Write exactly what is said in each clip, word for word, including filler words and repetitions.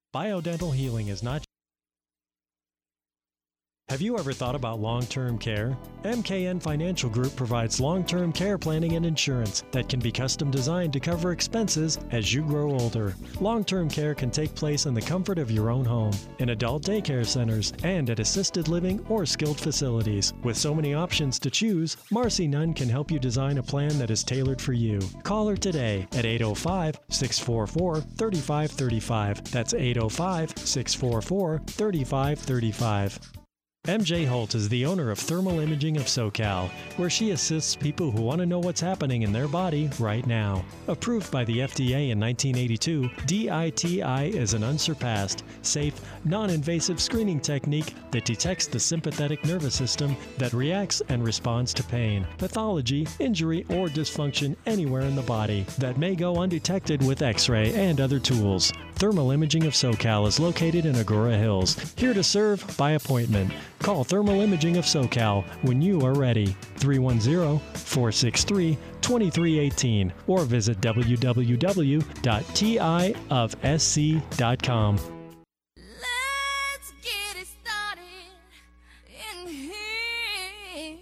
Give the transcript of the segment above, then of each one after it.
Biodental healing is not. Have you ever thought about long-term care? M K N Financial Group provides long-term care planning and insurance that can be custom designed to cover expenses as you grow older. Long-term care can take place in the comfort of your own home, in adult daycare centers, and at assisted living or skilled facilities. With so many options to choose, Marcy Nunn can help you design a plan that is tailored for you. Call her today at eight oh five, six four four, three five three five. That's eight oh five, six four four, three five three five. M J Holt is the owner of Thermal Imaging of SoCal, where she assists people who want to know what's happening in their body right now. Approved by the F D A in nineteen eighty-two, D I T I is an unsurpassed, safe, non-invasive screening technique that detects the sympathetic nervous system that reacts and responds to pain, pathology, injury, or dysfunction anywhere in the body that may go undetected with X-ray and other tools. Thermal Imaging of SoCal is located in Agora Hills, here to serve by appointment. Call Thermal Imaging of SoCal when you are ready, three one zero, four six three, two three one eight, or visit w w w dot t i of s c dot com. Let's get it started in here.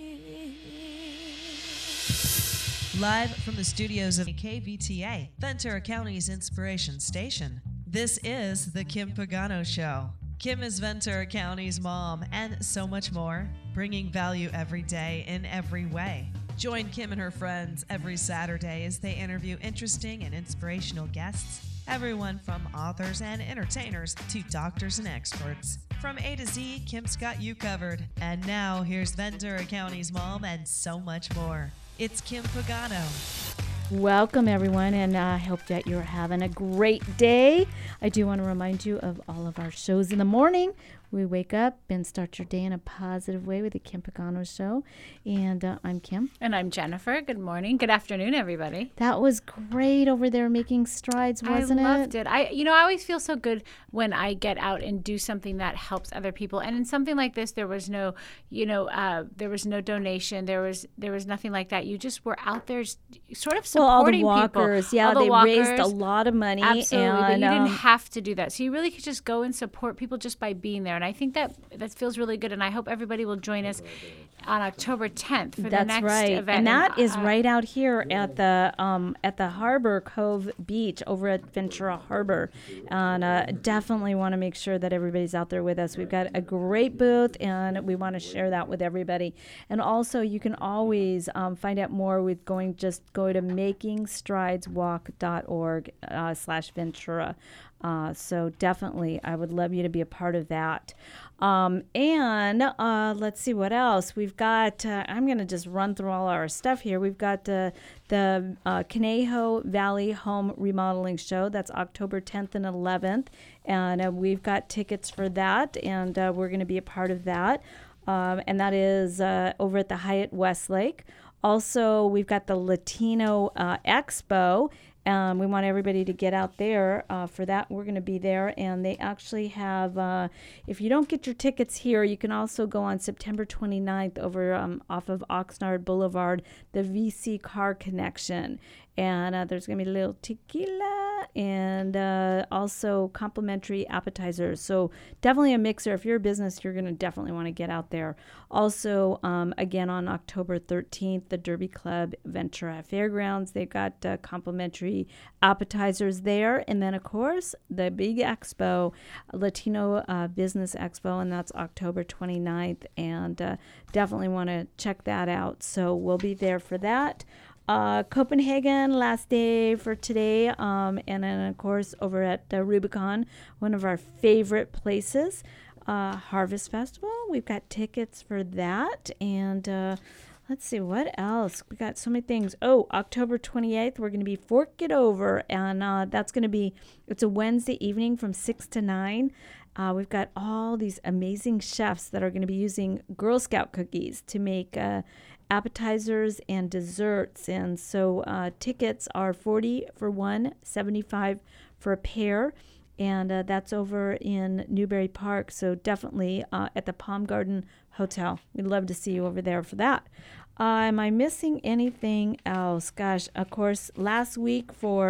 Live from the studios of K V T A, Ventura County's inspiration station, this is The Kim Pagano Show. Kim is Ventura County's mom and so much more, bringing value every day in every way. Join Kim and her friends every Saturday as they interview interesting and inspirational guests, everyone from authors and entertainers to doctors and experts. From A to Z, Kim's got you covered. And now here's Ventura County's mom and so much more. It's Kim Pagano. Welcome, everyone, and I uh, hope that you're having a great day. I do want to remind you of all of our shows in the morning. We wake up and start your day in a positive way with the Kim Pagano Show. And uh, I'm Kim. And I'm Jennifer. Good morning. Good afternoon, everybody. That was great over there making strides, wasn't it? I loved it. it. I, you know, I always feel so good when I get out and do something that helps other people. And in something like this, there was no, you know, uh, there was no donation. There was there was nothing like that. You just were out there sort of supporting well, all the walkers, people. Yeah, all the they walkers. raised a lot of money. Absolutely, and, but you um, didn't have to do that. So you really could just go and support people just by being there. And I think that that feels really good, and I hope everybody will join us on October tenth for That's the next right. event. And that and, is uh, right out here at the um, at the Harbor Cove Beach over at Ventura Harbor. And uh, definitely want to make sure that everybody's out there with us. We've got a great booth, and we want to share that with everybody. And also, you can always um, find out more with going, just go to making strides walk dot org uh, slash Ventura. Uh, so definitely, I would love you to be a part of that. Um, and uh, let's see what else. We've got, uh, I'm going to just run through all our stuff here. We've got the, the uh, Conejo Valley Home Remodeling Show. That's October tenth and eleventh. And uh, we've got tickets for that, and uh, we're going to be a part of that. Um, and that is uh, over at the Hyatt Westlake. Also, we've got the Latino uh, Expo. Um, we want everybody to get out there uh, for that. We're going to be there, and they actually have, uh, if you don't get your tickets here, you can also go on September twenty-ninth over um, off of Oxnard Boulevard, the V C Car Connection. And uh, there's going to be a little tequila and uh, also complimentary appetizers. So definitely a mixer. If you're a business, you're going to definitely want to get out there. Also, um, again, on October thirteenth, the Derby Club Ventura Fairgrounds. They've got uh, complimentary appetizers there. And then, of course, the big expo, Latino uh, Business Expo, and that's October twenty-ninth. And uh, definitely want to check that out. So we'll be there for that. Uh, Copenhagen, last day for today, um, and then, of course, over at uh, Rubicon, one of our favorite places, uh, Harvest Festival. We've got tickets for that, and uh, let's see, what else? We got so many things. Oh, October twenty-eighth, we're going to be Fork It Over, and uh, that's going to be, it's a Wednesday evening from six to nine. Uh, we've got all these amazing chefs that are going to be using Girl Scout cookies to make uh, appetizers and desserts. And so uh, tickets are forty for one, seventy-five for a pair. And uh, that's over in Newbury Park. So definitely uh, at the Palm Garden Hotel. We'd love to see you over there for that. Uh, am I missing anything else? Gosh, of course, last week for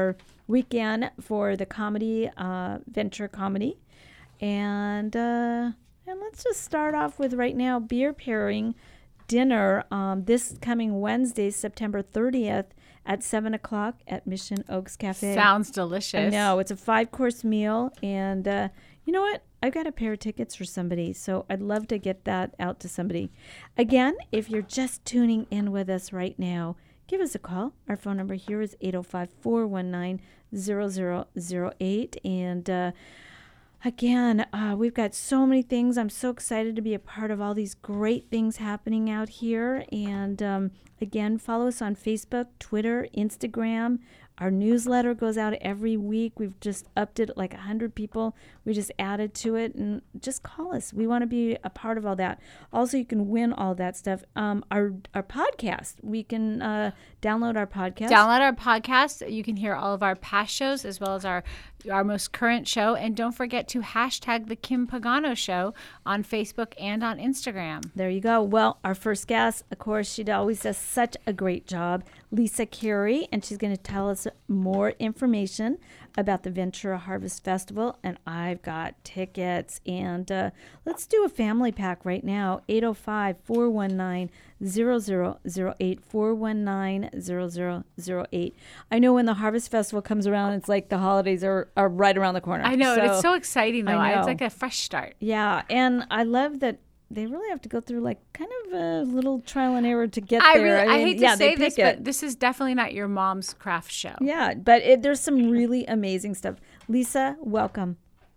weekend for the comedy, uh, Ventura Comedy. And, uh, and let's just start off with right now beer pairing dinner um, this coming Wednesday, September thirtieth at seven o'clock at Mission Oaks Cafe. Sounds delicious. I know. It's a five-course meal. And uh, you know what? I've got a pair of tickets for somebody, so I'd love to get that out to somebody. Again, if you're just tuning in with us right now, give us a call. Our phone number here is eight oh five, four one nine, zero zero zero eight. And uh, again, uh, we've got so many things. I'm so excited to be a part of all these great things happening out here. And um, again, follow us on Facebook, Twitter, Instagram. Our newsletter goes out every week. We've just upped it like one hundred people. We just added to it. And just call us. We want to be a part of all that. Also, you can win all that stuff. Um, our our podcast. We can uh, download our podcast. Download our podcast. You can hear all of our past shows as well as our our most current show. And don't forget to hashtag The Kim Pagano Show on Facebook and on Instagram. There you go. Well, our first guest, of course, she always does such a great job, Lisa Carey, and she's going to tell us more information about the Ventura Harvest Festival. And I've got tickets. And uh, let's do a family pack right now. eight oh five, four one nine, zero zero zero eight, four one nine, zero zero zero eight. I know when the Harvest Festival comes around, it's like the holidays are, are right around the corner. I know. So, it's so exciting, though. I know. It's like a fresh start. Yeah. And I love that they really have to go through like kind of a little trial and error to get I there. Really, I, mean, I hate to yeah, say this, it. but this is definitely not your mom's craft show. Yeah, but it, there's some really amazing stuff. Lisa, welcome.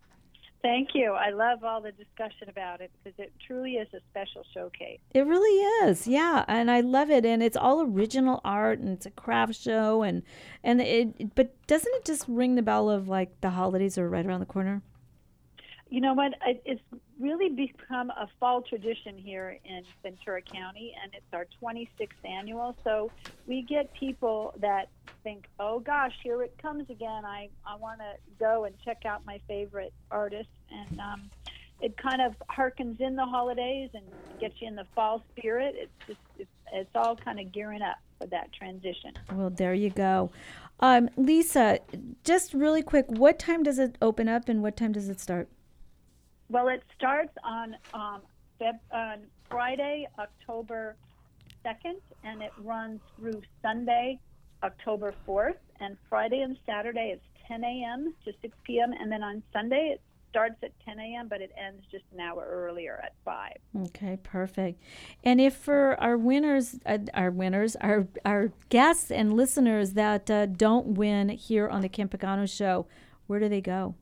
Thank you. I love all the discussion about it because it truly is a special showcase. It really is, yeah, and I love it. And it's all original art, and it's a craft show, and and it. But doesn't it just ring the bell of like the holidays are right around the corner? You know what? It's really become a fall tradition here in Ventura County, and it's our twenty-sixth annual. So we get people that think, oh, gosh, here it comes again. I, I want to go and check out my favorite artists. And um, it kind of harkens in the holidays and gets you in the fall spirit. It's just it's, it's all kind of gearing up for that transition. Well, there you go. Um, Lisa, just really quick, what time does it open up and what time does it start? Well, it starts on um, Feb- on Friday, October second, and it runs through Sunday, October fourth. And Friday and Saturday, it's ten a.m. to six p.m. And then on Sunday, it starts at ten a.m., but it ends just an hour earlier at five. Okay, perfect. And if for our winners, uh, our winners, our our guests and listeners that uh, don't win here on the Kim Pagano Show, where do they go?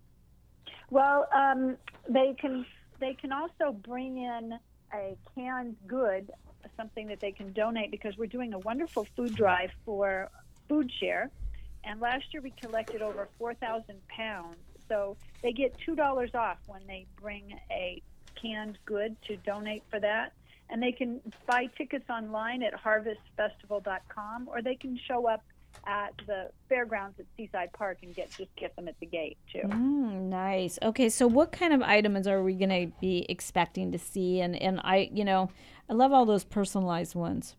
Well, um, they can they can also bring in a canned good, something that they can donate, because we're doing a wonderful food drive for Food Share. And last year we collected over four thousand pounds. So they get two dollars off when they bring a canned good to donate for that. And they can buy tickets online at harvest festival dot com, or they can show up at the fairgrounds at Seaside Park and get just get them at the gate too. Mm, nice. Okay, so what kind of items are we going to be expecting to see? And and I, you know, I love all those personalized ones.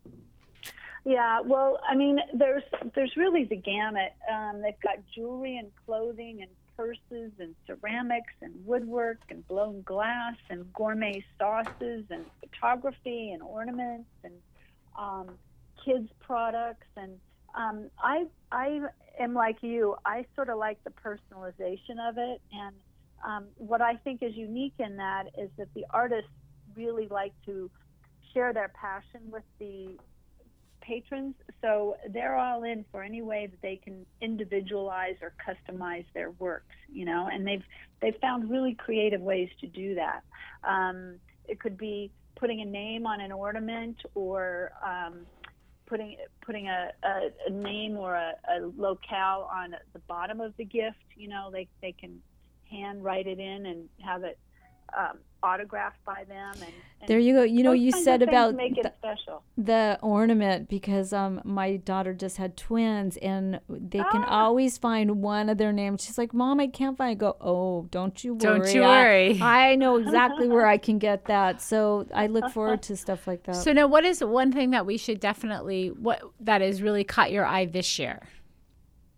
Yeah, well, I mean, there's there's really the gamut. Um, they've got jewelry and clothing and purses and ceramics and woodwork and blown glass and gourmet sauces and photography and ornaments and um, kids products. And um, I I am like you. I sort of like the personalization of it. And um, what I think is unique in that is that the artists really like to share their passion with the patrons, so they're all in for any way that they can individualize or customize their works, you know, and they've they've found really creative ways to do that. Um, it could be putting a name on an ornament, or um, putting putting a, a, a name or a, a locale on the bottom of the gift. You know, they they can hand write it in and have it um, autographed by them. And, and there you go. You know, you said about make it the, special. the ornament, because um, my daughter just had twins, and they can Ah. always find one of their names. She's like, "Mom, I can't find." I go, "Oh, don't you worry. Don't you worry. I, I know exactly where I can get that." So I look forward to stuff like that. So now, what is one thing that we should definitely what that has really caught your eye this year?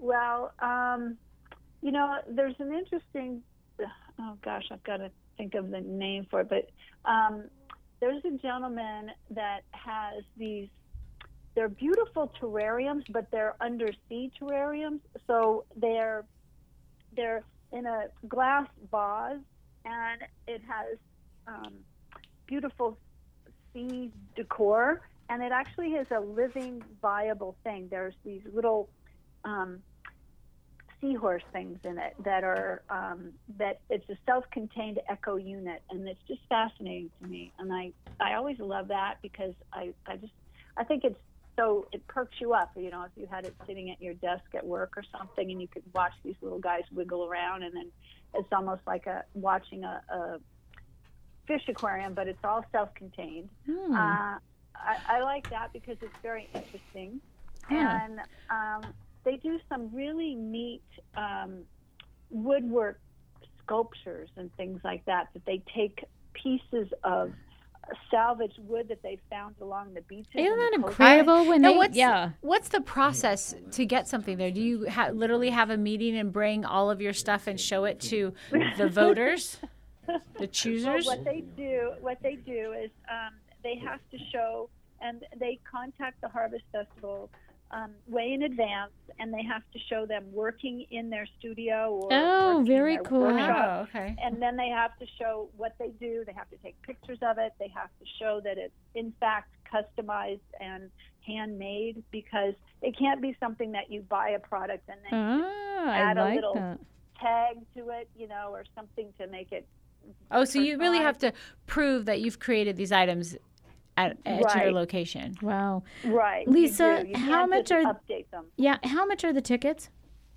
Well, um, you know, there's an interesting, oh gosh, I've got to think of the name for it, but um, there's a gentleman that has these, they're beautiful terrariums, but they're undersea terrariums. So they're, they're in a glass vase, and it has um, beautiful sea decor, and it actually is a living, viable thing. There's these little um, seahorse things in it that are um, that it's a self-contained eco unit, and it's just fascinating to me. And I, I always love that because I, I just I think it's so it perks you up. You know, if you had it sitting at your desk at work or something, and you could watch these little guys wiggle around, and then it's almost like a watching a, a fish aquarium, but it's all self-contained. Hmm. Uh, I, I like that because it's very interesting, Yeah. and um, they do some really neat um, woodwork sculptures and things like that, that they take pieces of salvaged wood that they found along the beaches. Isn't and that the coast- incredible when Now, they, what's, yeah. what's the process to get something there? Do you ha- literally have a meeting and bring all of your stuff and show it to the voters, the Well, choosers? what they do, what they do is um, they have to show, and they contact the Harvest Festival um, way in advance, and they have to show them working in their studio or Oh, working in very their cool. workshop. Oh, okay. And then they have to show what they do. They have to take pictures of it. They have to show that it's, in fact, customized and handmade, because it can't be something that you buy a product and then Ah, I add a like little that. tag to it, you know, or something to make it. Oh, so you really have personalized. to prove that you've created these items at, at your Right. location. Wow. Right. you Lisa, do. You how can't much just are- update them? Yeah, how much are the tickets?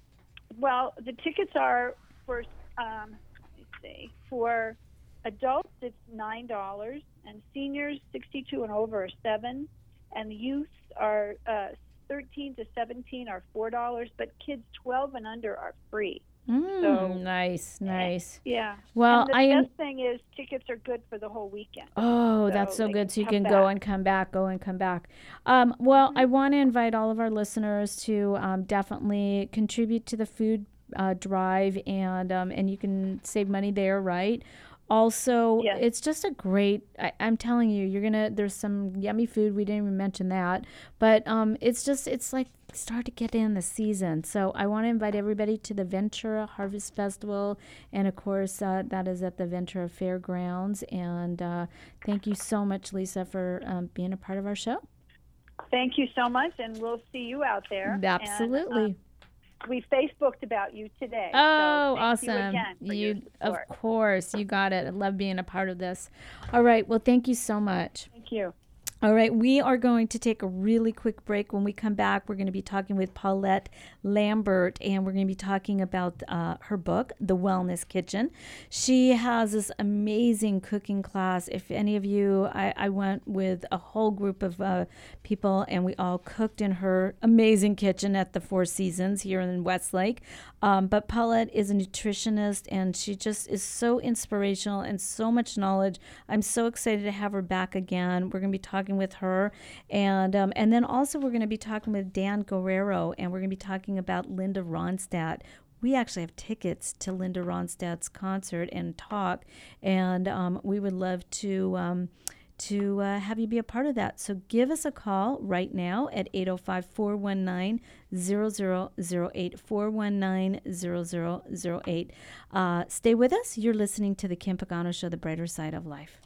Well, the tickets are for, um, let me see, for adults it's nine dollars, and seniors sixty-two and over are seven, and youth are uh, thirteen to seventeen are four dollars, but kids twelve and under are free. Mm, So- nice, nice. Yeah. Well, and the I best thing is tickets are good for the whole weekend. Oh, that's So so they good. can So you come can go back. Mm-hmm. and come back, go and come back. Um, well, I want to invite all of our listeners to um, definitely contribute to the food uh, drive, and um, and you can save money there, right? Also, Yes. it's just a great. I, I'm telling you, you're gonna. There's some yummy food. We didn't even mention that, but um, it's just it's like start to get in the season. So I want to invite everybody to the Ventura Harvest Festival, and of course uh, that is at the Ventura Fairgrounds. And uh, thank you so much, Lisa, for um, being a part of our show. Thank you so much, and we'll see you out there. And, Absolutely. um, we Facebooked about you today. Oh, so thank you awesome. again for your of support. course, you got it. I love being a part of this. All right. Well, thank you so much. Thank you. All right, we are going to take a really quick break. When we come back, we're going to be talking with Paulette Lambert, and we're going to be talking about uh, her book, The Wellness Kitchen. She has this amazing cooking class. If any of you, I, I went with a whole group of uh, people, and we all cooked in her amazing kitchen at the Four Seasons here in Westlake. Um, but Paulette is a nutritionist, and she just is so inspirational and so much knowledge. I'm so excited to have her back again. We're going to be talking with her, and um, and then also we're going to be talking with Dan Guerrero, and we're going to be talking about Linda Ronstadt. We actually have tickets to Linda Ronstadt's concert and talk, and um, we would love to um, to uh, have you be a part of that. So give us a call right now at eight oh five, four one nine, zero zero zero eight, four one nine, zero zero zero eight. Uh, stay with us. You're listening to the Kim Pagano Show, The Brighter Side of Life.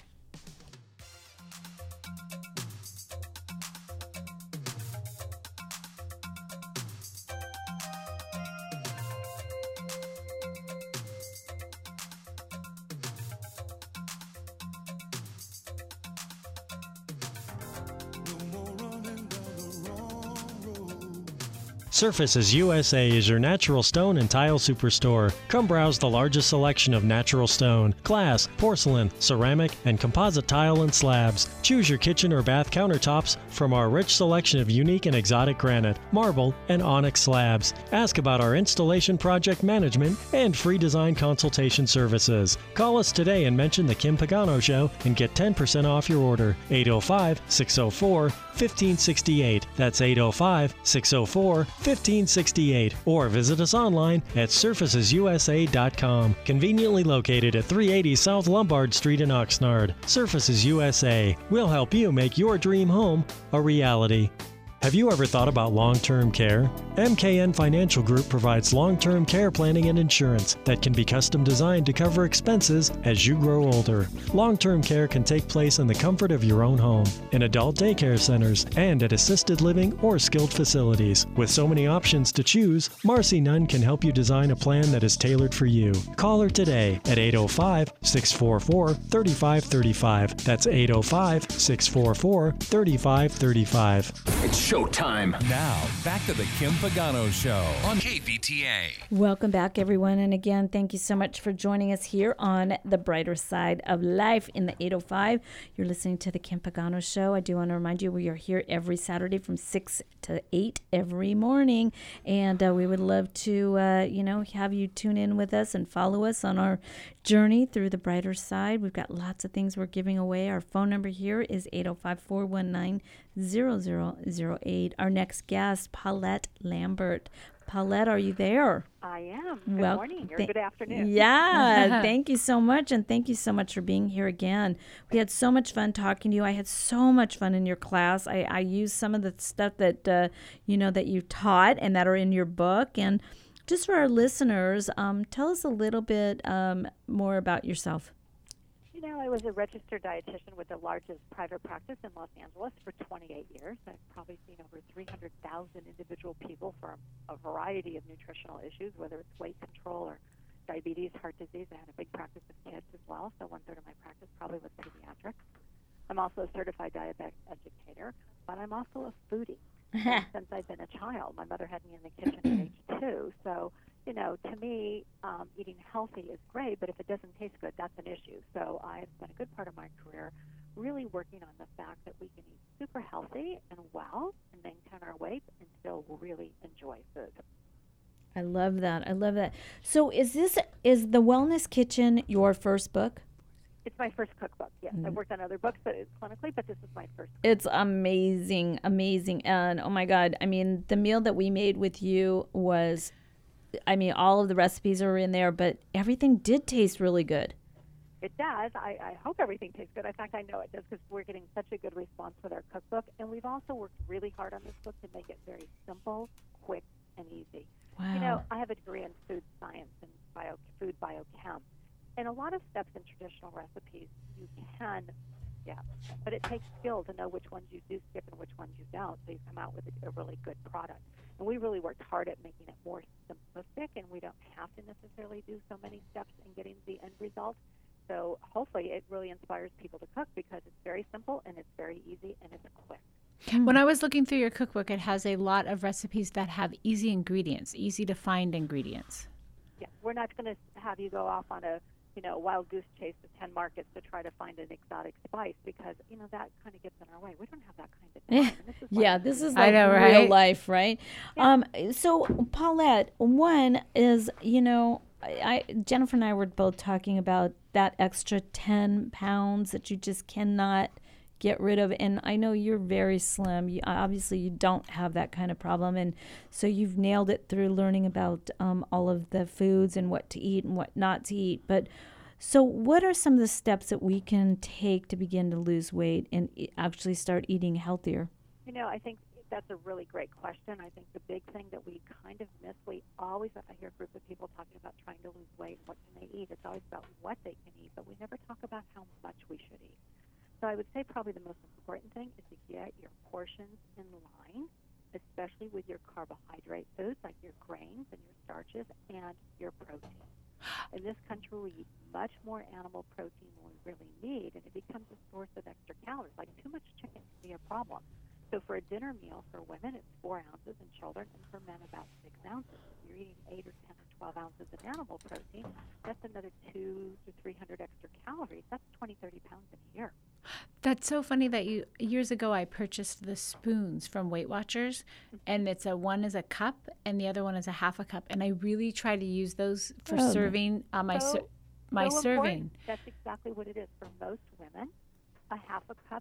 Surfaces U S A is your natural stone and tile superstore. Come browse the largest selection of natural stone, glass, porcelain, ceramic, and composite tile and slabs. Choose your kitchen or bath countertops from our rich selection of unique and exotic granite, marble, and onyx slabs. Ask about our installation project management and free design consultation services. Call us today and mention the Kim Pagano Show and get ten percent off your order. eight oh five, six oh four, one five six eight. That's eight oh five, six oh four, one fifteen sixty-eight or visit us online at surfaces u s a dot com. Conveniently located at three eighty South Lombard Street in Oxnard. Surfaces U S A. We'll help you make your dream home a reality. Have you ever thought about long-term care? M K N Financial Group provides long-term care planning and insurance that can be custom designed to cover expenses as you grow older. Long-term care can take place in the comfort of your own home, in adult daycare centers, and at assisted living or skilled facilities. With so many options to choose, Marcy Nunn can help you design a plan that is tailored for you. Call her today at eight oh five, six four four, three five three five. That's eight oh five, six four four, three five three five. It's showtime. Now, back to the Kim Pagano Show on K V T A. Welcome back, everyone. And again, thank you so much for joining us here on the brighter side of life in the eight oh five. You're listening to the Kim Pagano Show. I do want to remind you we are here every Saturday from six to eight every morning. And uh, we would love to, uh, you know, have you tune in with us and follow us on our journey through the brighter side. We've got lots of things we're giving away. Our phone number here is eight oh five, four one nine, zero zero zero eight. Our next guest, Paulette Lambert. Paulette, are you there? I am. Good well, morning or th- good afternoon. Yeah, thank you so much. And thank you so much for being here again. We had so much fun talking to you. I had so much fun in your class. I, I used some of the stuff that, uh, you know, that you taught and that are in your book. And just for our listeners, um, tell us a little bit um, more about yourself. You know, I was a registered dietitian with the largest private practice in Los Angeles for twenty-eight years. I've probably seen over three hundred thousand individual people for a variety of nutritional issues, whether it's weight control or diabetes, heart disease. I had a big practice of kids as well, so one-third of my practice probably was pediatrics. I'm also a certified diabetic educator, but I'm also a foodie. Since I've been a child, my mother had me in the kitchen at age two, so you know, to me, um, eating healthy is great, but if it doesn't taste good, that's an issue. So I've spent a good part of my career really working on the fact that we can eat super healthy and well and maintain our weight and still really enjoy food. I love that. I love that. So is this, is The Wellness Kitchen your first book? It's my first cookbook, yes. Mm-hmm. I've worked on other books but it's clinically, but this is my first cookbook. It's amazing, amazing. And oh my God, I mean, the meal that we made with you was... I mean, all of the recipes are in there, but everything did taste really good. It does. I, I hope everything tastes good. In fact, I know it does because we're getting such a good response with our cookbook. And we've also worked really hard on this book to make it very simple, quick, and easy. Wow. You know, I have a degree in food science and bio, food biochem. And a lot of steps in traditional recipes you can skip, but it takes skill to know which ones you do skip and which ones you don't, so you come out with a, a really good product. And we really worked hard at making it more simplistic, and we don't have to necessarily do so many steps in getting the end result. So hopefully it really inspires people to cook because it's very simple and it's very easy and it's quick. When I was looking through your cookbook, it has a lot of recipes that have easy ingredients, easy to find ingredients. Yeah, we're not going to have you go off on a you know, wild goose chase to ten markets to try to find an exotic spice because, you know, that kind of gets in our way. We don't have that kind of time. This is yeah, this is like I know, real right? life, right? Yeah. Um, so, Paulette, one is, you know, I, I Jennifer and I were both talking about that extra ten pounds that you just cannot get rid of. And I know you're very slim. You, obviously, you don't have that kind of problem. And so you've nailed it through learning about um, all of the foods and what to eat and what not to eat. But so what are some of the steps that we can take to begin to lose weight and e- actually start eating healthier? You know, I think that's a really great question. I think the big thing that we kind of miss, we always, I hear a group of people talking about trying to lose weight, what can they eat? It's always about what they can eat, but we never talk about how much we should eat. So I would say probably the most important thing is to get your portions in line, especially with your carbohydrate foods like your grains and your starches and your protein. In this country, we eat much more animal protein than we really need, and it becomes a source of extra calories. Like too much chicken can be a problem. So for a dinner meal for women, it's four ounces, and children, and for men, about six ounces. If you're eating eight or ten or twelve ounces of animal protein, that's another two to three hundred extra calories. That's twenty, thirty pounds in a year. That's so funny that you, years ago I purchased the spoons from Weight Watchers, and it's a one is a cup and the other one is a half a cup, and I really try to use those for Oh. serving uh, my So- ser- my so serving. important. That's exactly what it is for most women. A half a cup, if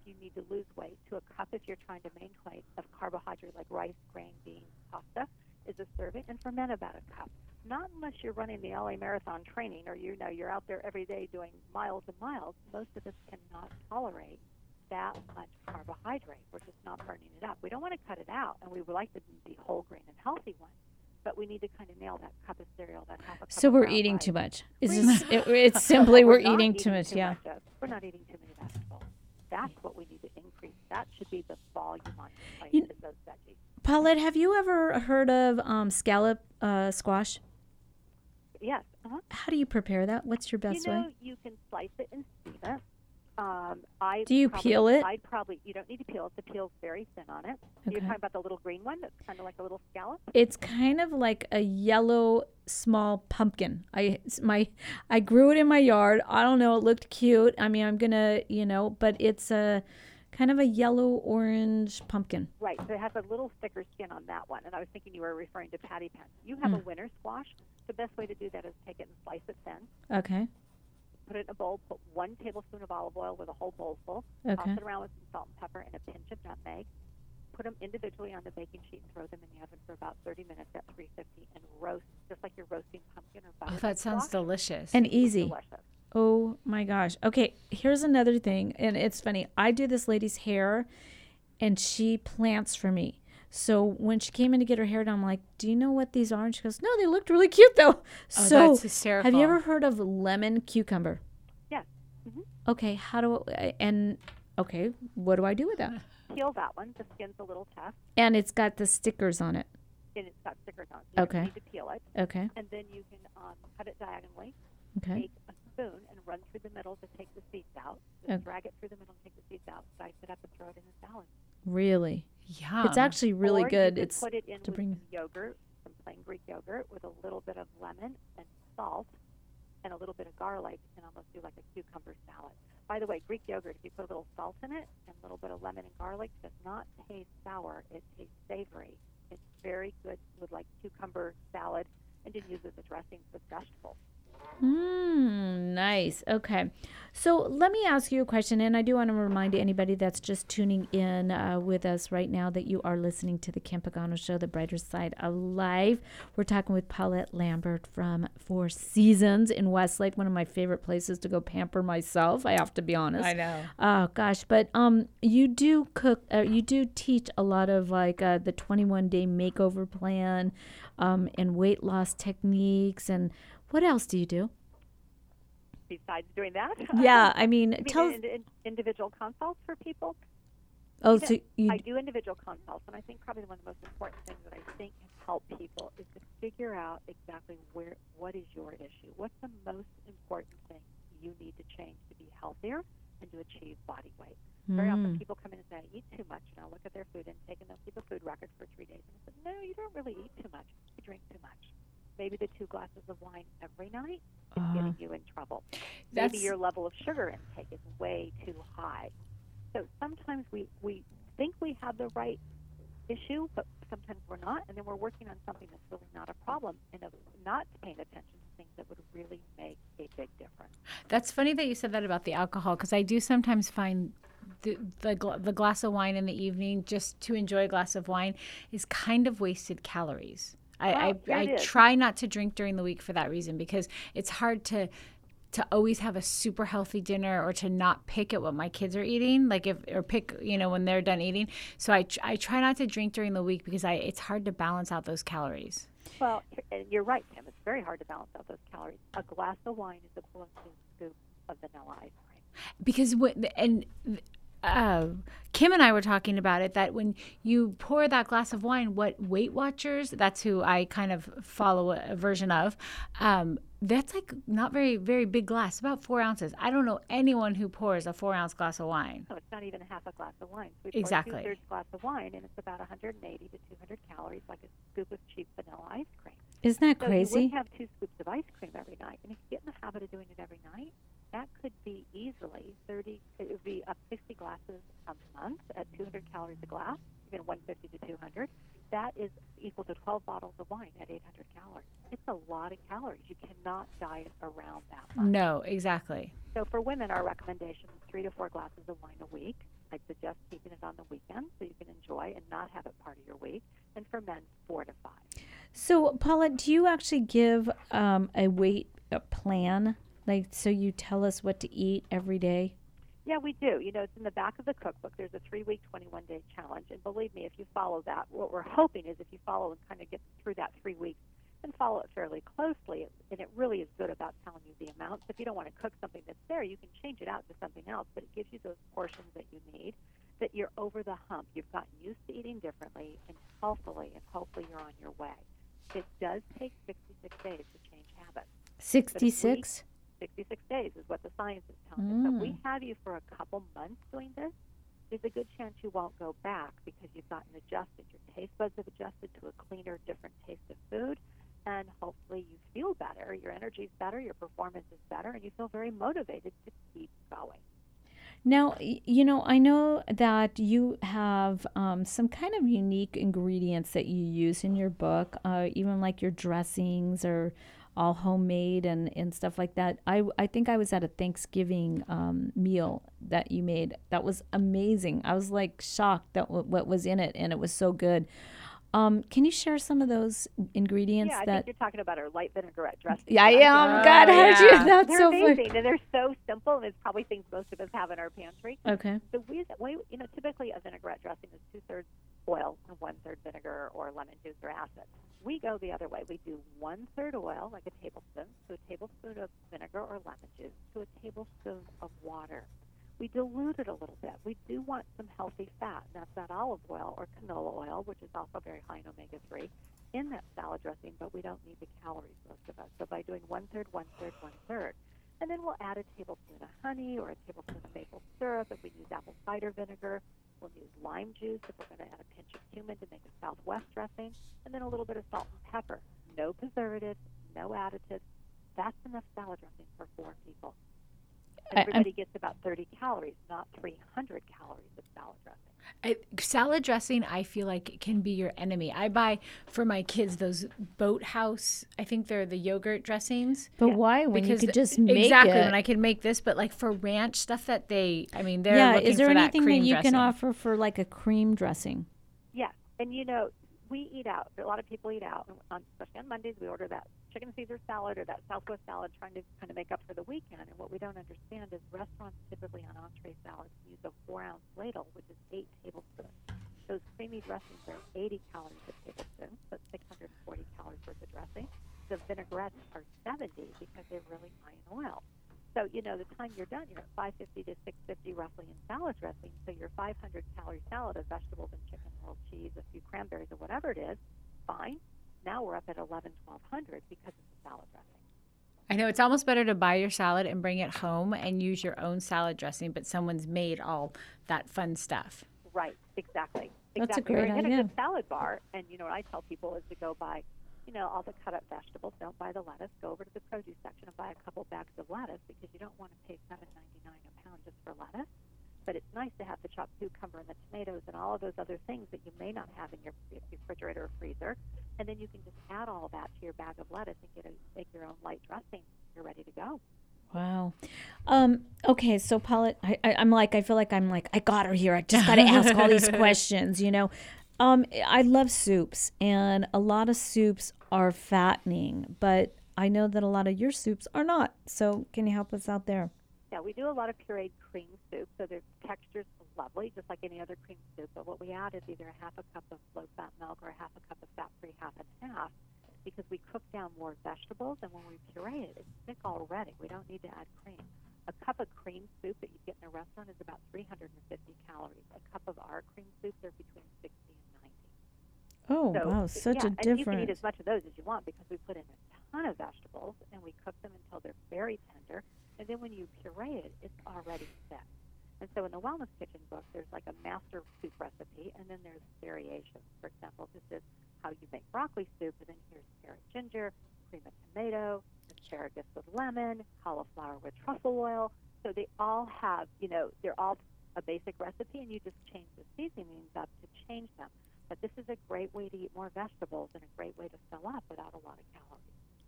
you need to lose weight to a cup if you're trying to maintain weight of carbohydrate like rice, grain, beans, pasta is a serving, and for men about a cup. Not unless you're running the L A Marathon training or you know you're out there every day doing miles and miles. Most of us cannot tolerate that much carbohydrate. We're just not burning it up. We don't want to cut it out, and we would like to be whole grain and healthy ones. But we need to kind of nail that cup of cereal, that half a cup So of we're brown eating rice. too much. It's We- just, it, it's simply we're, not eating too much. Yeah. of- we're not eating too many vegetables. That's what we need to increase. That should be the volume on your plate, You- is those veggies. Paulette, have you ever heard of um, scallop uh, squash? Yes. Uh-huh. How do you prepare that? What's your best You know, way? you can slice it and steam it. Um, I Do you probably, peel it? I'd probably, you don't need to peel it. The peel's very thin on it. You're Okay. talking about the little green one that's kind of like a little scallop? It's kind of like a yellow small pumpkin. I it's my I grew it in my yard. I don't know. It looked cute. I mean, I'm gonna, you know, but it's a kind of a yellow orange pumpkin. Right. So it has a little thicker skin on that one. And I was thinking you were referring to patty pan. You have a Mm. winter squash. The best way to do that is take it and slice it thin. Okay. Put it in a bowl. Put one tablespoon of olive oil with a whole bowl full. Okay. Toss it around with some salt and pepper and a pinch of nutmeg. Put them individually on the baking sheet and throw them in the oven for about thirty minutes at three fifty and roast just like you're roasting pumpkin or Oh, butter. that sounds delicious. And easy. Delicious. Oh my gosh. Okay, here's another thing, and it's funny. I do this lady's hair, and she plants for me. So when she came in to get her hair done, I'm like, "Do you know what these are?" And she goes, "No, they looked really cute though." Oh, so that's hysterical. have you ever heard of lemon cucumber? Yes. hmm Okay, how do I, and okay, what do I do with that? Peel that one. The skin's a little tough And it's got the stickers on it. and it's got stickers on it. So you Okay. don't need to peel it. Okay. And then you can um, cut it diagonally. Okay. Take a spoon and run through the middle to take the seeds out. Just Okay. drag it through the middle and take the seeds out. Dice it up and throw it in the salad. Really? Yum. It's actually really or good. You It's could put it in to with bring some yogurt, some plain Greek yogurt with a little bit of lemon and salt and a little bit of garlic and almost do like a cucumber salad. By the way, Greek yogurt, if you put a little salt in it and a little bit of lemon and garlic, does not taste sour. It tastes savory. It's very good with like cucumber salad and to use as a dressing with vegetables. Mm, nice. Okay. So let me ask you a question, and I do want to remind anybody that's just tuning in uh, with us right now that you are listening to the Kim Pagano Show, The Brighter Side of Life. We're talking with Paulette Lambert from Four Seasons in Westlake, one of my favorite places to go pamper myself, I have to be honest. I know. Oh gosh, but um, you do cook. Uh, you do teach a lot of like uh, the twenty-one day makeover plan, um, and weight loss techniques. And what else do you do? Besides doing that, Yeah, I mean, I mean, tell. in, in, individual consults for people. Oh, You know, so you. I do individual consults, and I think probably one of the most important things that I think can help people is to figure out exactly where, what is your issue? What's the most important thing you need to change to be healthier and to achieve body weight? Very often Mm. people come in and say, I eat too much, and I'll look at their food intake, and they'll keep a food record for three days. And I said, no, you don't really eat too much. You drink too much. Maybe the two glasses of wine every night is Uh, getting you in trouble. Maybe That's- your level of sugar intake is way too high. So sometimes we, we think we have the right issue, but sometimes we're not, and then we're working on something that's really not a problem and of not paying attention to things that would really make a big difference. That's funny that you said that about the alcohol, because I do sometimes find the the, gl- the glass of wine in the evening, just to enjoy a glass of wine, is kind of wasted calories. I, Well, I, it I is. try not to drink during the week for that reason, because it's hard to to always have a super healthy dinner or to not pick at what my kids are eating, like if or pick, you know, when they're done eating. So I, tr- I try not to drink during the week because I it's hard to balance out those calories. Well, and you're right, Tim. It's very hard to balance out those calories. A glass of wine is equivalent to a scoop of vanilla ice cream. Because when and uh, Kim and I were talking about it, that when you pour that glass of wine, what Weight Watchers, that's who I kind of follow a, a version of, um, that's like not very, very big glass, about four ounces. I don't know anyone who pours a four ounce glass of wine. So it's not even a half a glass of wine. So we Exactly. pour a two-thirds glass of wine, and it's about one hundred eighty to two hundred calories, like a scoop of cheap vanilla ice cream. Isn't that So crazy? you wouldn't have two scoops of ice cream every night. And if you get in the habit of doing it every night, that could be easily thirty, it would be up fifty glasses a month at two hundred calories a glass, even one hundred fifty to two hundred. That is equal to twelve bottles of wine at eight hundred calories. It's a lot of calories. You cannot diet around that much. No, exactly. So for women, our recommendation is three to four glasses of wine a week. I'd suggest keeping it on the weekend so you can enjoy and not have it part of your week. And for men, four to five. So, Paula, do you actually give um, a weight a plan? Like, so you tell us what to eat every day? Yeah, we do. You know, it's in the back of the cookbook. There's a three-week, twenty-one-day challenge. And believe me, if you follow that, what we're hoping is if you follow and kind of get through that three weeks and follow it fairly closely, and it really is good about telling you the amounts. If you don't want to cook something that's there, you can change it out to something else, but it gives you those portions that you need, that you're over the hump. You've gotten used to eating differently and healthily, and hopefully you're on your way. It does take sixty-six days to change habits. sixty-six? sixty-six days is what the science is telling us. So if we have you for a couple months doing this, there's a good chance you won't go back because you've gotten adjusted. Your taste buds have adjusted to a cleaner, different taste of food, and hopefully you feel better, your energy's better, your performance is better, and you feel very motivated to keep going. Now, y- you know, I know that you have um, some kind of unique ingredients that you use in your book, uh, even like your dressings are all homemade and, and stuff like that. I, I think I was at a Thanksgiving um, meal that you made. That was amazing. I was like shocked that w- what was in it, and it was so good. Um, can you share some of those ingredients? Yeah, I that think you're talking about our light vinaigrette dressing. Yeah, I right? am. God, how'd you? yeah. That's They're so amazing, funny. and they're so simple, and it's probably things most of us have in our pantry. Okay. So we, we, you know, typically a vinaigrette dressing is two-thirds oil and one-third vinegar or lemon juice or acid. We go the other way. We do one-third oil, like a tablespoon, to a tablespoon of vinegar or lemon juice, to a tablespoon of water. We dilute it a little bit. We do want some healthy fat. That's that olive oil or canola oil, which is also very high in omega three, in that salad dressing, but we don't need the calories, most of us. So by doing one-third, one-third, one-third. And then we'll add a tablespoon of honey or a tablespoon of maple syrup if we use apple cider vinegar. We'll use lime juice if we're going to add a pinch of cumin to make a Southwest dressing, and then a little bit of salt and pepper. No preservatives, no additives. That's enough salad dressing for four people. I- Everybody gets about thirty calories, not three hundred calories of salad dressing. I, salad dressing, I feel like it can be your enemy. I buy for my kids those Boathouse, I think they're the yogurt dressings. But why? When you Because could the- just make exactly it. when I can make this, but like for ranch stuff that they, I mean, they're Yeah, looking is there for that anything that cream you dressing. can offer for like a cream dressing? Yes, and you know, we eat out. A lot of people eat out, on, especially on Mondays. We order that chicken Caesar salad or that Southwest salad, trying to kind of make up for the weekend. And what we don't understand is restaurants typically on entree salads use a four-ounce ladle, which is eight tablespoons. Those creamy dressings are eighty calories a tablespoon, so six hundred forty calories worth of dressing. The vinaigrettes are seventy because they're really high in oil. So, you know, the time you're done, you're at five fifty to six fifty roughly in salad dressing. So your five hundred calorie salad of vegetables and chicken, rolled cheese, a few cranberries, or whatever it is, fine. Now we're up at eleven, twelve hundred because it's a salad dressing. I know it's almost better to buy your salad and bring it home and use your own salad dressing, but someone's made all that fun stuff. Right, exactly. That's a exactly. great Or in idea. a good salad bar, and you know what I tell people is to go buy, you know, all the cut up vegetables. Don't buy the lettuce. Go over to the produce section and buy a couple bags of lettuce because you don't want to pay seven ninety-nine a pound just for lettuce. But it's nice to have the chopped cucumber and the tomatoes and all of those other things that you may not have in your refrigerator or freezer. And then you can just add all that to your bag of lettuce and get a, make your own light dressing. You're ready to go. Wow. Um, okay, so Paula, I, I, I'm like, I feel like I'm like, I got her here. I just got to ask all these questions, you know. Um, I love soups, and a lot of soups are fattening, but I know that a lot of your soups are not. So can you help us out there? Yeah, we do a lot of pureed cream soup, so the texture's lovely, just like any other cream soup. But what we add is either a half a cup of low-fat milk or a half a cup of fat-free half and half, because we cook down more vegetables, and when we puree it, it's thick already. We don't need to add cream. A cup of cream soup that you get in a restaurant is about three hundred fifty calories. A cup of our cream soups are between sixty and ninety. Oh, So, wow, such yeah, a and you can eat difference. as much of those as you want because we put in a ton of vegetables, and we cook them until they're very tender. And then when you puree it, it's already thick. And so in the Wellness Kitchen book, there's like a master soup recipe, and then there's variations. For example, this is how you make broccoli soup, and then here's carrot ginger, cream of tomato, asparagus with lemon, cauliflower with truffle oil. So they all have, you know, they're all a basic recipe, and you just change the seasonings up to change them. But this is a great way to eat more vegetables and a great way to fill up without a lot of calories. Mm.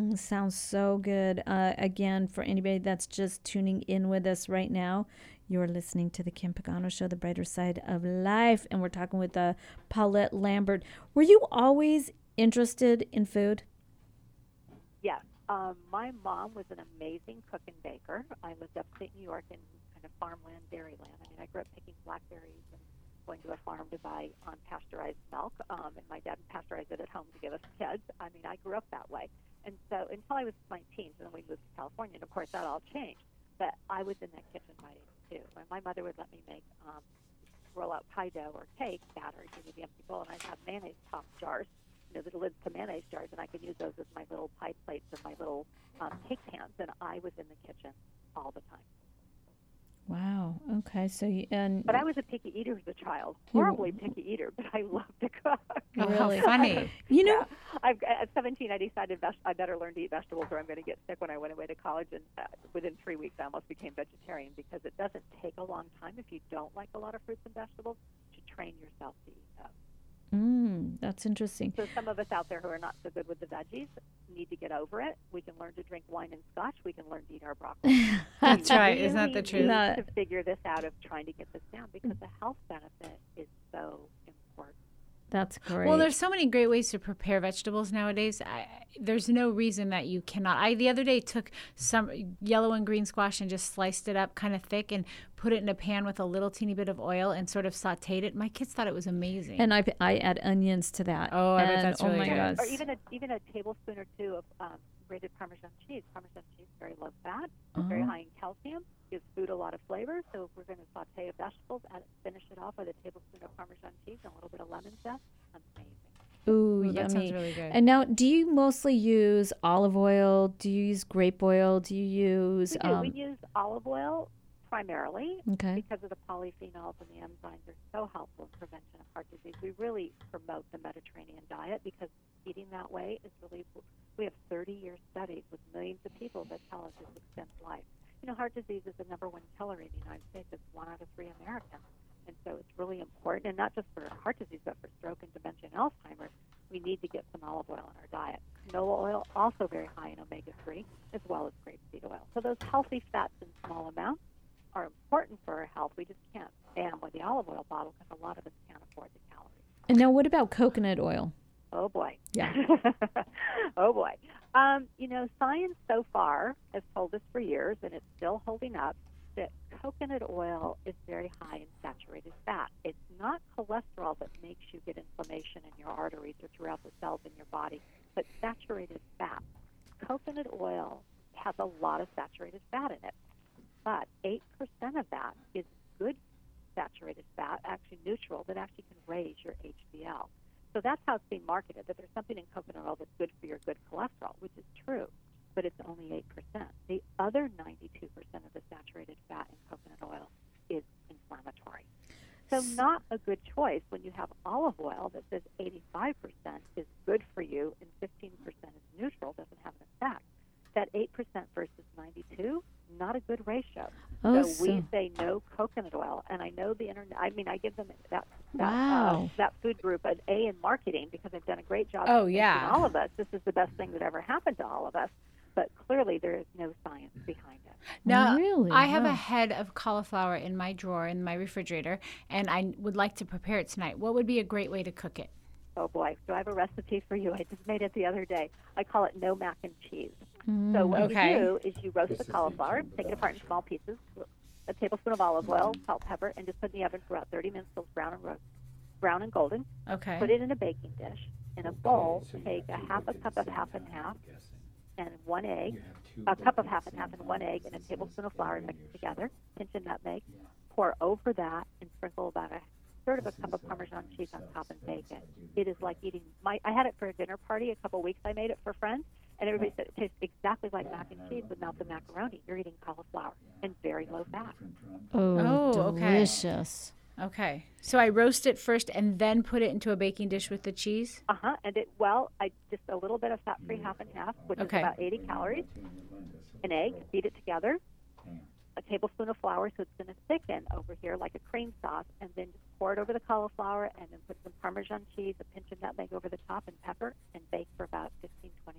Mm, sounds so good. Uh, again, for anybody that's just tuning in with us right now, you're listening to the Kim Pagano Show, the brighter side of life, and we're talking with uh, Paulette Lambert. Were you always interested in food? Yes. Um, my mom was an amazing cook and baker. I lived upstate New York in kind of farmland, dairyland. I mean, I grew up picking blackberries and going to a farm to buy unpasteurized milk, um, and my dad pasteurized it at home to give us kids. I mean, I grew up that way. And so until I was my teens, and then we moved to California, and of course that all changed. But I was in that kitchen by age two. When my mother would let me make um, roll out pie dough or cake batter, give me the empty bowl, and I'd have mayonnaise top jars, you know, the lids to mayonnaise jars, and I could use those as my little pie plates and my little um, cake pans. And I was in the kitchen all the time. Wow. Okay. So you, and But I was a picky eater as a child, horribly picky eater. But I loved to cook. Oh, Really? how funny. you know, Yeah. I've, at seventeen, I decided ves- I better learn to eat vegetables, or I'm going to get sick. When I went away to college, and uh, within three weeks, I almost became vegetarian, because it doesn't take a long time if you don't like a lot of fruits and vegetables to train yourself to eat them. mm, that's interesting. So some of us out there who are not so good with the veggies need to get over it. We can learn to drink wine and scotch. We can learn to eat our broccoli. That's We right. Isn't that the really truth? need That- to figure this out of trying to get this down, because the health benefit is so important. That's great. Well, there's so many great ways to prepare vegetables nowadays. I, there's no reason that you cannot. I the other day took some yellow and green squash and just sliced it up kind of thick and put it in a pan with a little teeny bit of oil and sort of sautéed it. My kids thought it was amazing. and I, I add onions to that. Oh, I bet and, that's oh really my good. gosh. Or even a even a tablespoon or two of um, grated Parmesan cheese. Parmesan cheese is very low fat, very Uh-huh. high in calcium, gives food a lot of flavor. So if we're going to saute a vegetables, add, finish it off with a tablespoon of Parmesan cheese and a little bit of lemon zest. Amazing. Ooh, Ooh, that yummy. sounds really good. And now, do you mostly use olive oil? Do you use grape oil? Do you use? We do. Um, we use olive oil primarily okay. because of the polyphenols and the enzymes are so helpful in prevention of heart disease. We really promote the Mediterranean diet because eating that way is really. We have thirty-year studies with millions of people that tell us this extends life. You know, heart disease is the number one killer in the United States. It's one out of three Americans. And so it's really important, and not just for heart disease, but for stroke and dementia and Alzheimer's, we need to get some olive oil in our diet. Canola oil, also very high in omega three, as well as grapeseed oil. So those healthy fats in small amounts are important for our health. We just can't spam with the olive oil bottle because a lot of us can't afford the calories. And now, what about coconut oil? Oh, boy. Yeah. oh, boy. Um, you know, science so far has told us for years, and it's still holding up, that coconut oil is very high in saturated fat. It's not cholesterol that makes you get inflammation in your arteries or throughout the cells in your body, but saturated fat. Coconut oil has a lot of saturated fat in it, but eight percent of that is good saturated fat, actually neutral, that actually can raise your H D L. So that's how it's being marketed, that there's something in coconut oil that's good for your good cholesterol, which is true, but it's only eight percent. The other ninety-two percent of the saturated fat in coconut oil is inflammatory. So not a good choice when you have olive oil that says eighty-five percent is good for you and fifteen percent is neutral, doesn't have an effect. That eight percent versus ninety-two, not a good ratio. Oh, so we so- say no coconut oil, and I know the internet. I mean, I give them that that, Wow. uh, that food group an A in marketing because they've done a great job. Oh, convincing yeah. all of us. This is the best thing that ever happened to all of us. But clearly, there is no science behind it. Now, Really? I have Wow. a head of cauliflower in my drawer in my refrigerator, and I would like to prepare it tonight. What would be a great way to cook it? Oh boy, do I have a recipe for you? I just made it the other day. I call it no mac and cheese. Mm. So what Okay. you do is you roast the cauliflower, take it apart in small pieces, a tablespoon of olive oil, salt, pepper, and just put it in the oven for about thirty minutes till it's brown and roast, brown and golden. Okay. Put it in a baking dish. In a bowl, take a half a cup of half and half and one egg, a cup of half and half and one egg and a tablespoon of flour mixed together, pinch a nutmeg, pour over that and sprinkle about a third of a cup of Parmesan cheese on top and bake it. It is like eating, my, I had it for a dinner party a couple weeks. I made it for friends, and everybody said it tastes exactly like mac and cheese without the macaroni. You're eating cauliflower and very low fat. Oh, Oh, okay. delicious. Okay. So I roast it first and then put it into a baking dish with the cheese? Uh-huh, and it, well, I just a little bit of fat-free half and half, which Okay. is about eighty calories, an egg, beat it together, a tablespoon of flour so it's going to thicken over here like a cream sauce, and then just pour it over the cauliflower and then put some Parmesan cheese, a pinch of nutmeg over the top and pepper, and bake for about fifteen, twenty minutes.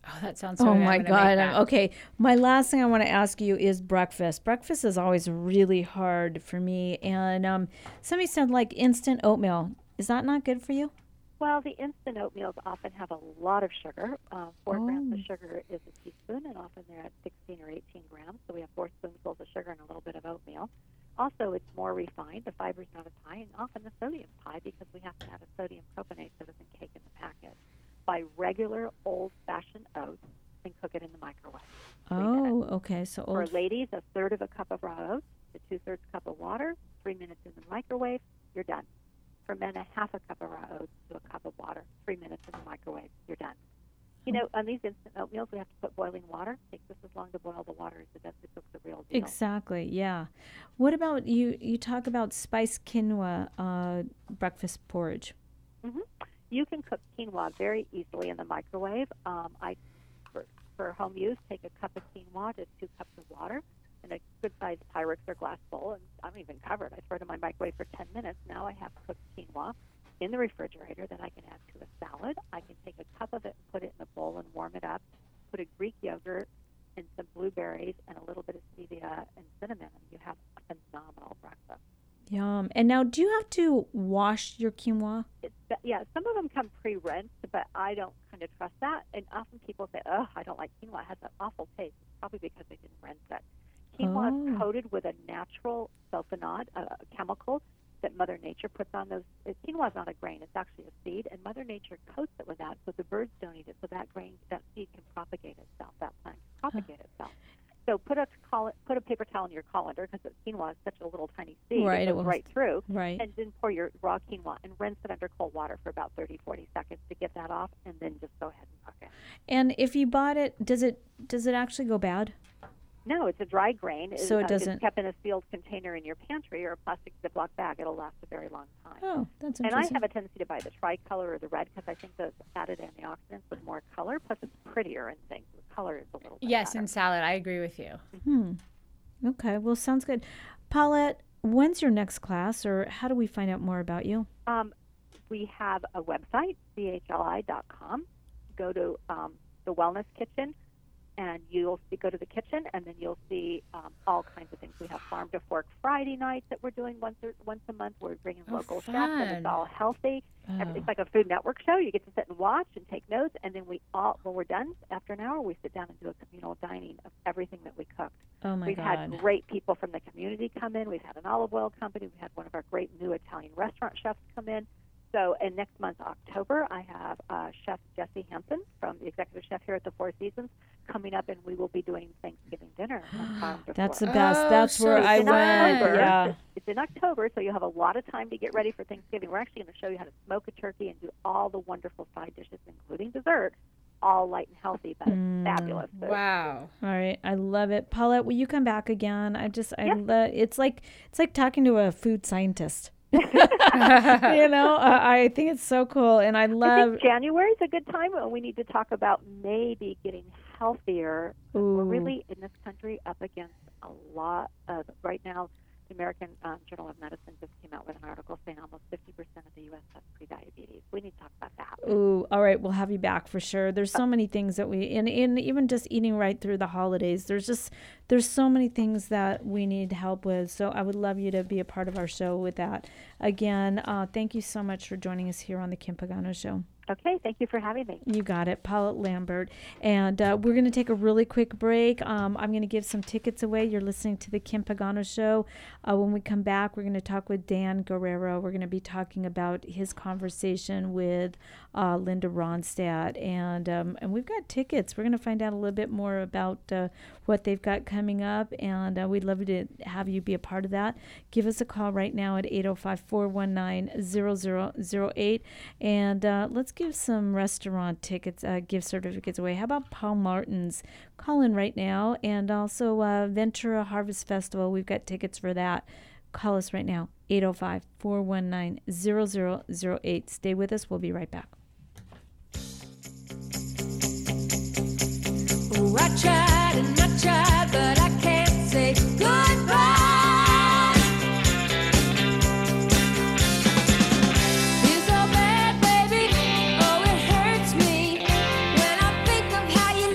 Oh, that sounds so Oh good. I'm my gonna God. make I'm- that. Okay. My last thing I want to ask you is breakfast. Breakfast is always really hard for me. And um, somebody said like instant oatmeal. Is that not good for you? Well, the instant oatmeals often have a lot of sugar. Uh, four grams of Oh. sugar is a teaspoon, and often they're at sixteen or eighteen grams. So we have four spoonfuls of sugar and a little bit of oatmeal. Also, it's more refined. The fiber's not as high, and often the sodium's high because we have to add a sodium propionate so it doesn't cake in the packet. Buy regular old-fashioned oats and cook it in the microwave. Three minutes. Oh, okay. So For old. ladies, a third of a cup of raw oats to two-thirds cup of water, three minutes in the microwave, you're done. For men, a half a cup of raw oats to a cup of water, three minutes in the microwave, you're done. You know, on these instant oatmeals, we have to put boiling water. It takes us as long to boil the water as it does to cook the real deal. Exactly. Yeah. What about you? You talk about spiced quinoa uh, breakfast porridge. hmm You can cook quinoa very easily in the microwave. Um, I, for, for home use, take a cup of quinoa to two cups of water in a good-sized Pyrex or glass bowl, and I don't even cover it. I throw it in my microwave for ten minutes. Now I have cooked quinoa in the refrigerator that I can add to a salad. I can take a cup of it and put it in a bowl and warm it up, put a Greek yogurt and some blueberries and a little bit of stevia and cinnamon, and you have a phenomenal breakfast. Yum. And now, do you have to wash your quinoa? It's, yeah, some of them come pre-rinsed, but I don't kind of trust that. And often people say, oh, I don't like quinoa. It has an awful taste. It's probably because they didn't rinse it. Quinoa Oh. is coated with a natural sulfonate, a chemical that Mother Nature puts on those. Quinoa is not a grain. It's actually a seed, and Mother Nature coats it with that so the birds don't eat it, so that grain, that seed can propagate itself, that plant can propagate itself. So put a col- put a paper towel in your colander because quinoa is such a little tiny seed. Right, It it goes will- right through. Right. And then pour your raw quinoa and rinse it under cold water for about thirty, forty seconds to get that off, and then just go ahead and cook it. And if you bought it, does it does it actually go bad? No, it's a dry grain. So it uh, doesn't- It's kept in a sealed container in your pantry or a plastic Ziploc bag. It'll last a very long time. Oh, that's And I interesting. have a tendency to buy the tricolor or the red because I think the added antioxidants with more color. Plus, it's prettier and things. The color is a little bit Yes, better. in salad. I agree with you. Hmm. Okay. Well, sounds good. Paulette, when's your next class, or how do we find out more about you? Um, we have a website, c h l i dot com. Go to um, the Wellness Kitchen, and you'll see, go to the kitchen, and then you'll see um, all kinds of things. We have Farm to Fork Friday nights that we're doing once or, once a month. We're bringing Oh, local chefs, and fun. it's all healthy. Oh. It's like a Food Network show. You get to sit and watch and take notes, and then we all, when we're done, after an hour, we sit down and do a communal dining of everything that we cooked. Oh my We've God. had great people from the community come in. We've had an olive oil company. We've had one of our great new Italian restaurant chefs come in. So, and next month, October, I have uh, Chef Jesse Hampton from the executive chef here at the Four Seasons coming up, and we will be doing Thanksgiving dinner. on Farm to That's the Fork. best. Oh, That's so where I It's in went. October. Yeah. It's in October, so you'll have a lot of time to get ready for Thanksgiving. We're actually going to show you how to smoke a turkey and do all the wonderful side dishes, including dessert, all light and healthy, but Mm. fabulous food. Wow. All right, I love it, Paulette. Will you come back again? I just, I Yeah. love. It's like it's like talking to a food scientist. You know, uh, I think it's so cool, and I I love. think January is a good time when we need to talk about maybe getting healthier. We're Ooh. really in this country up against a lot of right now. The American um, Journal of Medicine just came out with an article saying almost fifty percent of the U S has prediabetes. We need to talk about that. Ooh, all right, we'll have you back for sure. There's so many things that we, and, and even just eating right through the holidays. There's just, there's so many things that we need help with. So I would love you to be a part of our show with that. Again, uh, thank you so much for joining us here on the Kim Pagano Show. Okay, thank you for having me. You got it, Paulette Lambert. And uh, we're going to take a really quick break. Um, I'm going to give some tickets away. You're listening to the Kim Pagano Show. Uh, when we come back, we're going to talk with Dan Guerrero. We're going to be talking about his conversation with uh, Linda Ronstadt. And, um, and we've got tickets. We're going to find out a little bit more about uh, what they've got coming up. And uh, we'd love to have you be a part of that. Give us a call right now at eight oh five, four one nine, zero zero zero eight. And uh, let's give some restaurant tickets, uh, gift certificates away. How about Paul Martin's? Call in right now. And also uh, Ventura Harvest Festival. We've got tickets for that. Call us right now, eight oh five, four one nine, zero zero zero eight. Stay with us. We'll be right back. Oh, I tried and I tried, but I can't say goodbye. Feel so bad, baby. Oh, it hurts me when I think of how you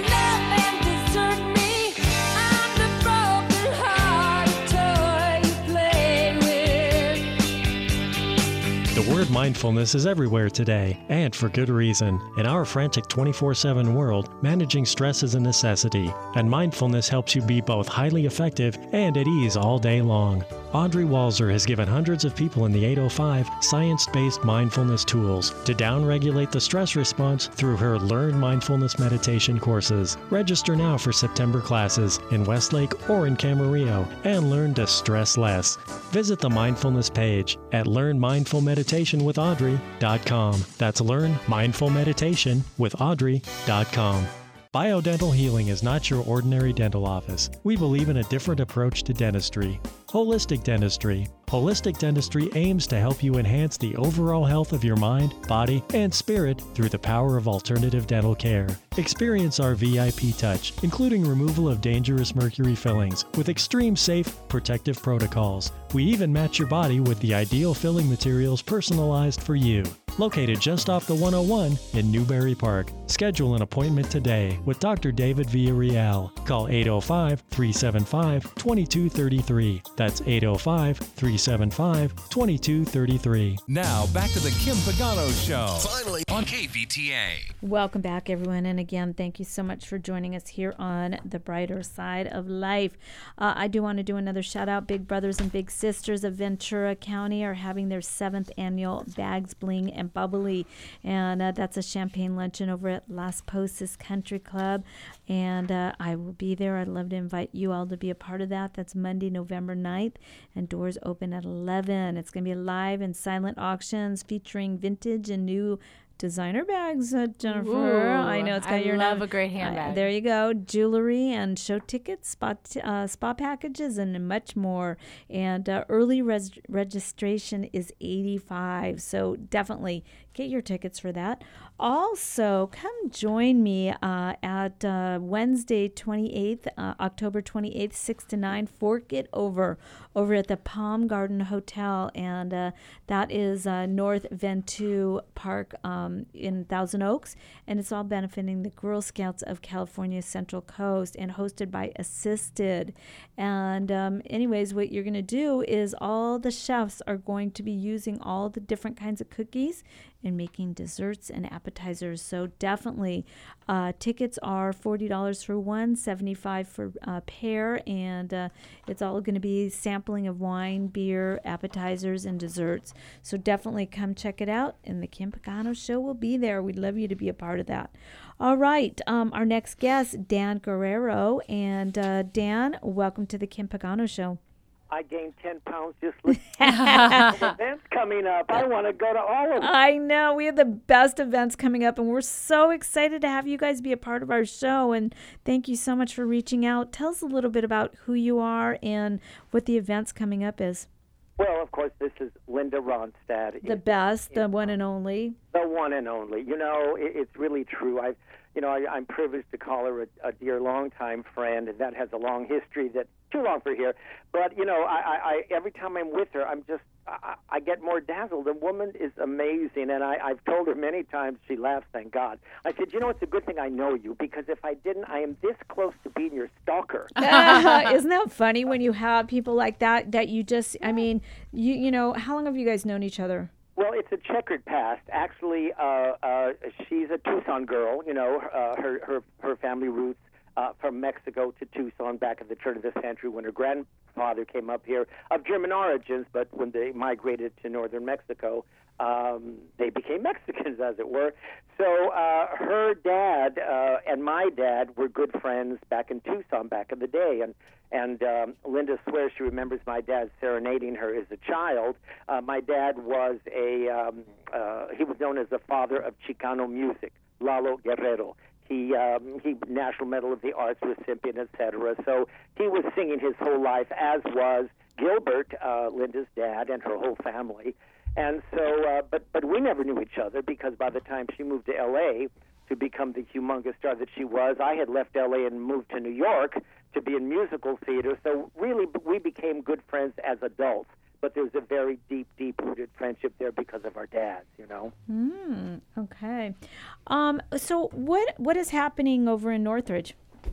Mindfulness is everywhere today, and for good reason. In our frantic twenty-four seven world, managing stress is a necessity, and mindfulness helps you be both highly effective and at ease all day long. Audrey Walzer has given hundreds of people in the eight oh five science-based mindfulness tools to downregulate the stress response through her Learn Mindfulness Meditation courses. Register now for September classes in Westlake or in Camarillo and learn to stress less. Visit the mindfulness page at learn mindful meditation with audrey dot com. That's learn mindful meditation with audrey dot com. Biodental Healing is not your ordinary dental office. We believe in a different approach to dentistry. Holistic Dentistry. Holistic Dentistry aims to help you enhance the overall health of your mind, body, and spirit through the power of alternative dental care. Experience our V I P touch, including removal of dangerous mercury fillings with extreme safe, protective protocols. We even match your body with the ideal filling materials personalized for you. Located just off the one oh one in Newbury Park. Schedule an appointment today with Doctor David Villarreal. Call eight oh five, three seven five, two two three three. That's eight oh five, three seven five, two two three three. Now, back to the Kim Pagano Show. Finally on K V T A. Welcome back, everyone. And again, thank you so much for joining us here on The Brighter Side of Life. Uh, I do want to do another shout out. Big Brothers and Big Sisters of Ventura County are having their seventh annual Bags, Bling, and Bubbly. And uh, that's a champagne luncheon over at Las Posas Country Club. And uh, I will be there. I'd love to invite you all to be a part of that. That's Monday, November ninth. And doors open at eleven. It's going to be live and silent auctions featuring vintage and new designer bags, uh, Jennifer. Ooh, I know it's got I your love name. a great handbag. Uh, there you go. Jewelry and show tickets, spa, t- uh, spa packages, and much more. And uh, early res- registration is eighty-five dollars. So definitely get your tickets for that. Also, come join me uh, at uh, Wednesday, twenty-eighth, uh, October twenty-eighth, six to nine. Fork It Over, over at the Palm Garden Hotel. And uh, that is uh, North Ventura Park um, in Thousand Oaks. And it's all benefiting the Girl Scouts of California Central Coast and hosted by Assisted. And um, anyways, what you're going to do is all the chefs are going to be using all the different kinds of cookies and making desserts and appetizers. So definitely, uh, tickets are forty dollars for one, seventy-five dollars for a uh, pair, and uh, it's all going to be sampling of wine, beer, appetizers, and desserts. So definitely come check it out, and the Kim Pagano Show will be there. We'd love you to be a part of that. All right, um, our next guest, Dan Guerrero, and uh, Dan, welcome to the Kim Pagano Show. I gained ten pounds just listening to the events coming up. I want to go to all of them. I know. We have the best events coming up, and we're so excited to have you guys be a part of our show. And thank you so much for reaching out. Tell us a little bit about who you are and what the events coming up is. Well, of course, this is Linda Ronstadt. The best, the one and only. The one and only. You know, it, it's really true. I've, you know, I, I'm privileged to call her a, a dear, longtime friend, and that has a long history that too long for here. But you know, I, I, I every time I'm with her, I'm just I, I get more dazzled. The woman is amazing, and I, I've told her many times. She laughs. Thank God. I said, you know, it's a good thing I know you, because if I didn't, I am this close to being your stalker. uh, isn't that funny when you have people like that? That you just, I mean, you you know, how long have you guys known each other? Well, it's a checkered past. Actually, uh, uh, she's a Tucson girl. You know, uh, her her her family roots uh, from Mexico to Tucson back at the turn of the century when her grandfather came up here of German origins, but when they migrated to northern Mexico, um, they became Mexicans, as it were. So uh, her dad uh, and my dad were good friends back in Tucson back in the day, and and um, Linda swears she remembers my dad serenading her as a child. Uh, my dad was a um, uh, he was known as the father of Chicano music, Lalo Guerrero. He um, he National Medal of the Arts recipient, et cetera. So he was singing his whole life, as was Gilbert, uh, Linda's dad, and her whole family. And so, uh, but but we never knew each other, because by the time she moved to L A to become the humongous star that she was, I had left L A and moved to New York to be in musical theater. So really, we became good friends as adults. But there's a very deep, deep-rooted friendship there because of our dads, you know. Mm, okay. Um, so what what is happening over in Northridge?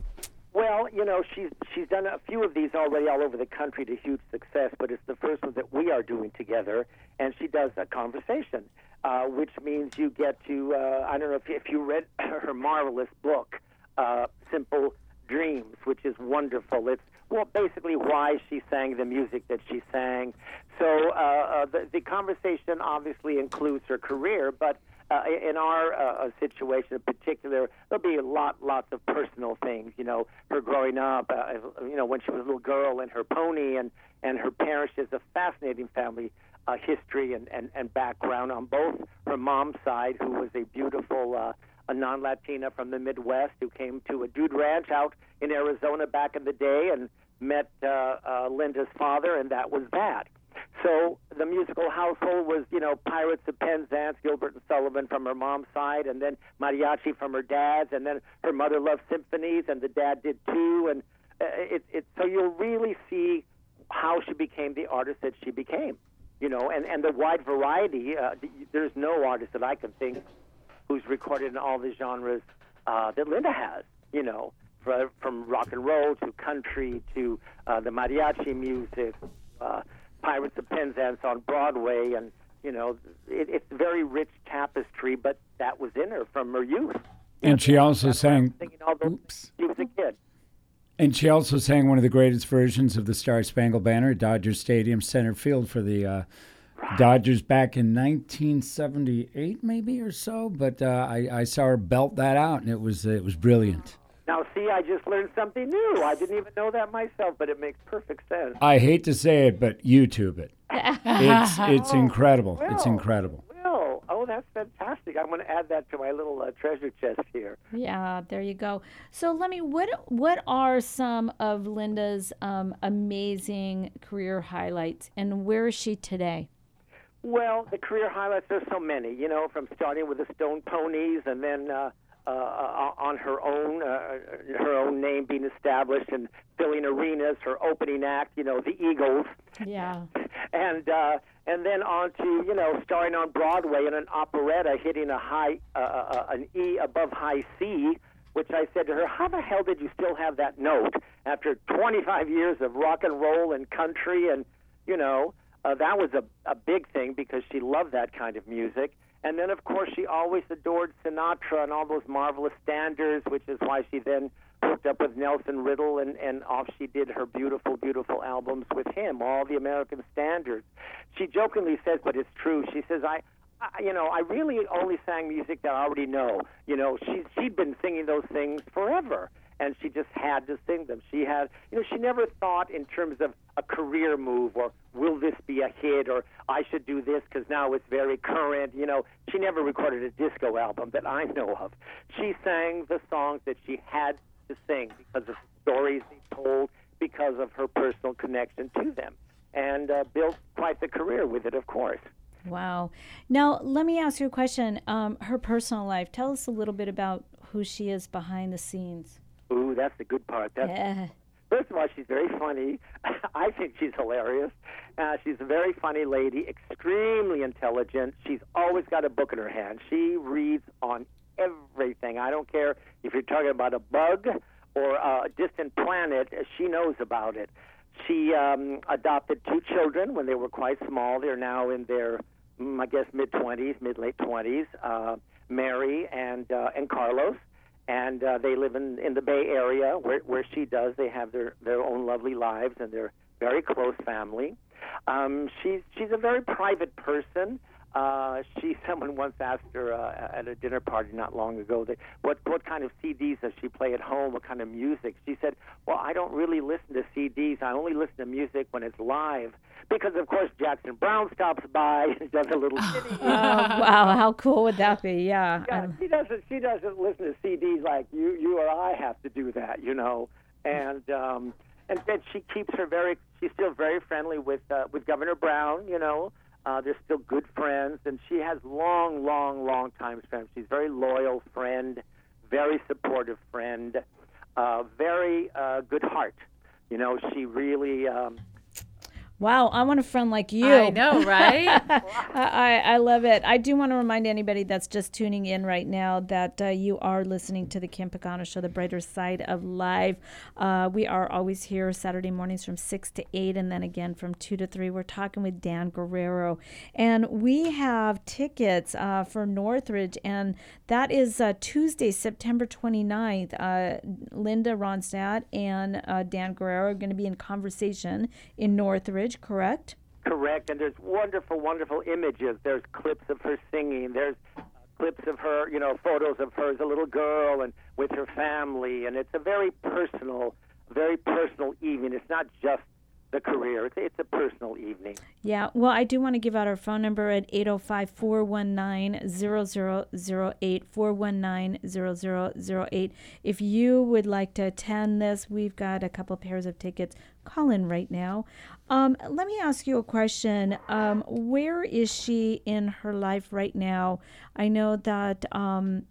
Well, you know, she's she's done a few of these already all over the country to huge success, but it's the first one that we are doing together, and she does a conversation, uh, which means you get to, uh, I don't know if you, if you read her marvelous book, uh, Simple Dreams, which is wonderful. It's, well, basically why she sang the music that she sang. So uh, uh, the, the conversation obviously includes her career, but Uh, in our uh, situation in particular, there'll be a lot, lots of personal things. You know, her growing up, uh, you know, when she was a little girl, and her pony, and, and her parents. She has a fascinating family uh, history and, and, and background on both her mom's side, who was a beautiful uh, a non-Latina from the Midwest who came to a dude ranch out in Arizona back in the day and met uh, uh, Linda's father, and that was that. So the musical household was, you know, Pirates of Penzance, Gilbert and Sullivan from her mom's side, and then mariachi from her dad's, and then her mother loved symphonies, and the dad did too. And uh, it, it, so you'll really see how she became the artist that she became, you know, and, and the wide variety. Uh, there's no artist that I can think who's recorded in all the genres uh, that Linda has, you know, for, from rock and roll to country to uh, the mariachi music, uh, Pirates of Penzance on Broadway, and, you know, it, it's a very rich tapestry, but that was in her from her youth. And she also sang, all those oops. She was a kid. And she also sang one of the greatest versions of the Star Spangled Banner at Dodger Stadium center field for the uh, Dodgers back in nineteen seventy-eight, maybe, or so. But uh, I, I saw her belt that out, and it was it was brilliant. Now, see, I just learned something new. I didn't even know that myself, but it makes perfect sense. I hate to say it, but YouTube it. It's it's Oh, incredible. well, It's incredible. Well, oh, that's fantastic. I'm going to add that to my little uh, treasure chest here. Yeah, there you go. So, let me. What what are some of Linda's um, amazing career highlights, and where is she today? Well, the career highlights, there's so many, you know, from starting with the Stone Ponies and then uh, uh, on her own, uh, her own name being established and filling arenas, her opening act, you know, the Eagles. Yeah. And uh, and then on to, you know, starring on Broadway in an operetta, hitting a high, uh, uh, an E above high C, which I said to her, how the hell did you still have that note after twenty-five years of rock and roll and country? And, you know, uh, that was a, a big thing because she loved that kind of music. And then, of course, she always adored Sinatra and all those marvelous standards, which is why she then hooked up with Nelson Riddle, and, and off she did her beautiful, beautiful albums with him, all the American standards. She jokingly says, but it's true, she says, I, I you know, I really only sang music that I already know. You know, she, she'd been singing those things forever, and she just had to sing them. She had, you know, she never thought in terms of a career move or will this be a hit or I should do this because now it's very current. You know, she never recorded a disco album that I know of. She sang the songs that she had to sing because of stories they told, because of her personal connection to them, and uh, built quite the career with it, of course. Wow. Now, let me ask you a question. Um, her personal life. Tell us a little bit about who she is behind the scenes. Ooh, that's the good part. That's, Yeah. First of all, she's very funny. I think she's hilarious. Uh, she's a very funny lady, extremely intelligent. She's always got a book in her hand. She reads on everything. I don't care if you're talking about a bug or a distant planet, she knows about it. She um, adopted two children when they were quite small. They're now in their, mm, I guess, mid-twenties, mid-late twenties, uh, Mary and uh, and Carlos. And uh, they live in, in the Bay Area, where, where she does. They have their, their own lovely lives, and they're very close family. Um, she's she's a very private person. Uh, she someone once asked her uh, at a dinner party not long ago that what what kind of C Ds does she play at home? What kind of music? She said, "Well, I don't really listen to C Ds. I only listen to music when it's live." Because, of course, Jackson Browne stops by and does a little kitty. Oh, wow. How cool would that be? Yeah. Yeah, Um, she doesn't. She doesn't listen to C Ds like you, you or I have to do that, you know. And um, and then she keeps her very. She's still very friendly with uh, with Governor Brown, you know. Uh, they're still good friends, and she has long, long, long time friends. She's a very loyal friend, very supportive friend, uh, very uh, good heart. You know, she really. Um, Wow, I want a friend like you. I know, right? I, I love it. I do want to remind anybody that's just tuning in right now that uh, you are listening to the Kim Pagano Show, the brighter side of life. Uh, we are always here Saturday mornings from six to eight, and then again from two to three. We're talking with Dan Guerrero. And we have tickets uh, for Northridge, and that is uh, Tuesday, September twenty-ninth. Uh, Linda Ronstadt and uh, Dan Guerrero are going to be in conversation in Northridge. Correct? Correct, and there's wonderful, wonderful images. There's clips of her singing. There's uh, clips of her, you know, photos of her as a little girl and with her family, and it's a very personal, very personal evening. It's not just the career. It's, it's a personal evening. Yeah, well, I do want to give out our phone number at eight oh five, four one nine, zero zero zero eight, four one nine, zero zero zero eight. If you would like to attend this, we've got a couple pairs of tickets. Call in right now. Um, let me ask you a question. Um, where is she in her life right now? I know that um,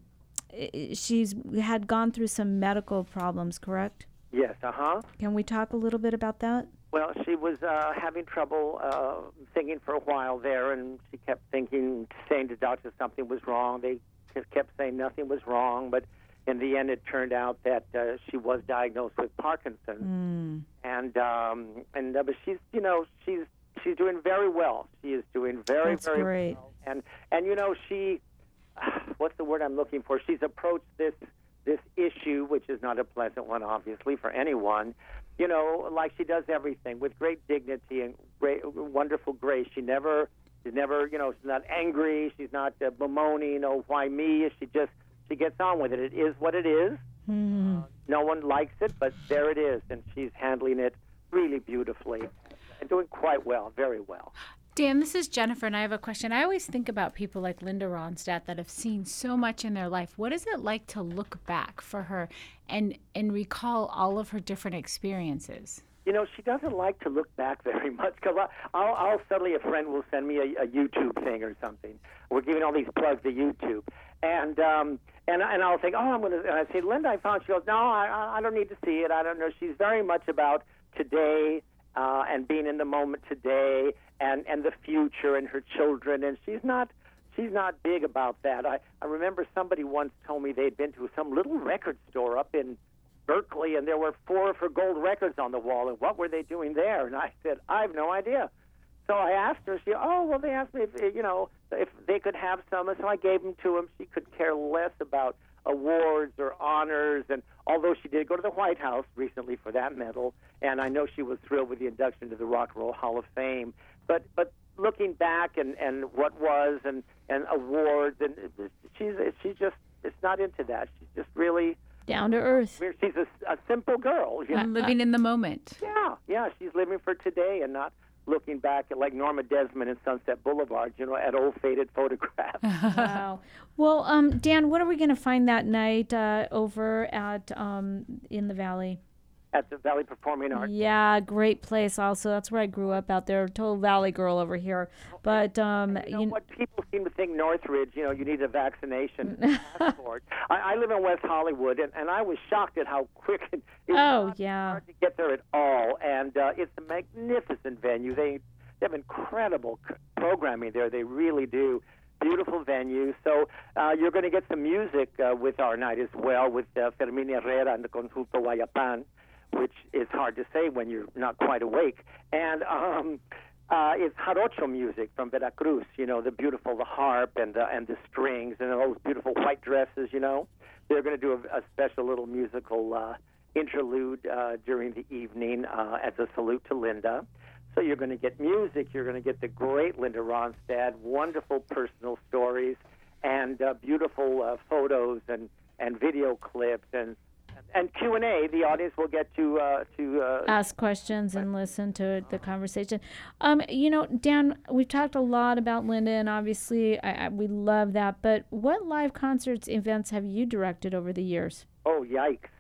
she's had gone through some medical problems, correct? Yes, uh-huh. Can we talk a little bit about that? Well, she was uh, having trouble uh, thinking for a while there, and she kept thinking, saying to doctors something was wrong. They just kept saying nothing was wrong, but in the end, it turned out that uh, she was diagnosed with Parkinson's, mm. and um, and uh, but she's, you know, she's she's doing very well. She is doing very That's very great. well, and and you know, she, what's the word I'm looking for? She's approached this this issue, which is not a pleasant one, obviously, for anyone. You know, like she does everything with great dignity and great, wonderful grace. She never, she's never, you know, she's not angry. She's not uh, bemoaning, oh, why me? She just, she gets on with it. It is what it is. Mm. Uh, no one likes it, but there it is, and she's handling it really beautifully and doing quite well, very well. Dan, this is Jennifer, and I have a question. I always think about people like Linda Ronstadt that have seen so much in their life. What is it like to look back for her and and recall all of her different experiences? You know, she doesn't like to look back very much, because I'll, I'll suddenly, a friend will send me a, a YouTube thing or something. We're giving all these plugs to YouTube. And um, and and I'll think, oh, I'm going to, and I say, Linda, I found, she goes, no, I, I don't need to see it. I don't know. She's very much about today uh, and being in the moment today and, and the future and her children. And she's not, she's not big about that. I, I remember somebody once told me they'd been to some little record store up in Berkeley, and there were four of her gold records on the wall, and what were they doing there? And I said, I have no idea. So I asked her, she, oh, well, they asked me if, you know, if they could have some, and so I gave them to them. She could care less about awards or honors, and although she did go to the White House recently for that medal, and I know she was thrilled with the induction to the Rock and Roll Hall of Fame, but but looking back and, and what was and, and awards, and she's she's just, it's not into that. She's just really down to earth. She's a, a simple girl. You know? Living in the moment. Yeah, yeah, she's living for today and not looking back at, like Norma Desmond in Sunset Boulevard, you know, at old faded photographs. Wow. Well, um, Dan, what are we going to find that night uh, over at um, in the Valley? At the Valley Performing Arts. Yeah, great place also. That's where I grew up out there. Total Valley girl over here. But um, you know you what, people seem to think Northridge, you know, you need a vaccination passport. I, I live in West Hollywood, and, and I was shocked at how quick it, it's Oh, not yeah. hard to get there at all. And uh, it's a magnificent venue. They, they have incredible c- programming there. They really do. Beautiful venue. So uh, you're going to get some music uh, with our night as well, with uh, Fermín Herrera and the Conjunto Guayapán, which is hard to say when you're not quite awake. And um, uh, it's jarocho music from Veracruz, you know, the beautiful, the harp and the, and the strings and those beautiful white dresses, you know. They're going to do a, a special little musical uh, interlude uh, during the evening uh, as a salute to Linda. So you're going to get music, you're going to get the great Linda Ronstadt, wonderful personal stories, and uh, beautiful uh, photos and, and video clips and And Q and A, the audience will get to uh, to uh, ask questions and listen to the conversation. Um, you know, Dan, we've talked a lot about Linda, and obviously I, I, we love that. But what live concerts, events have you directed over the years? Oh, yikes!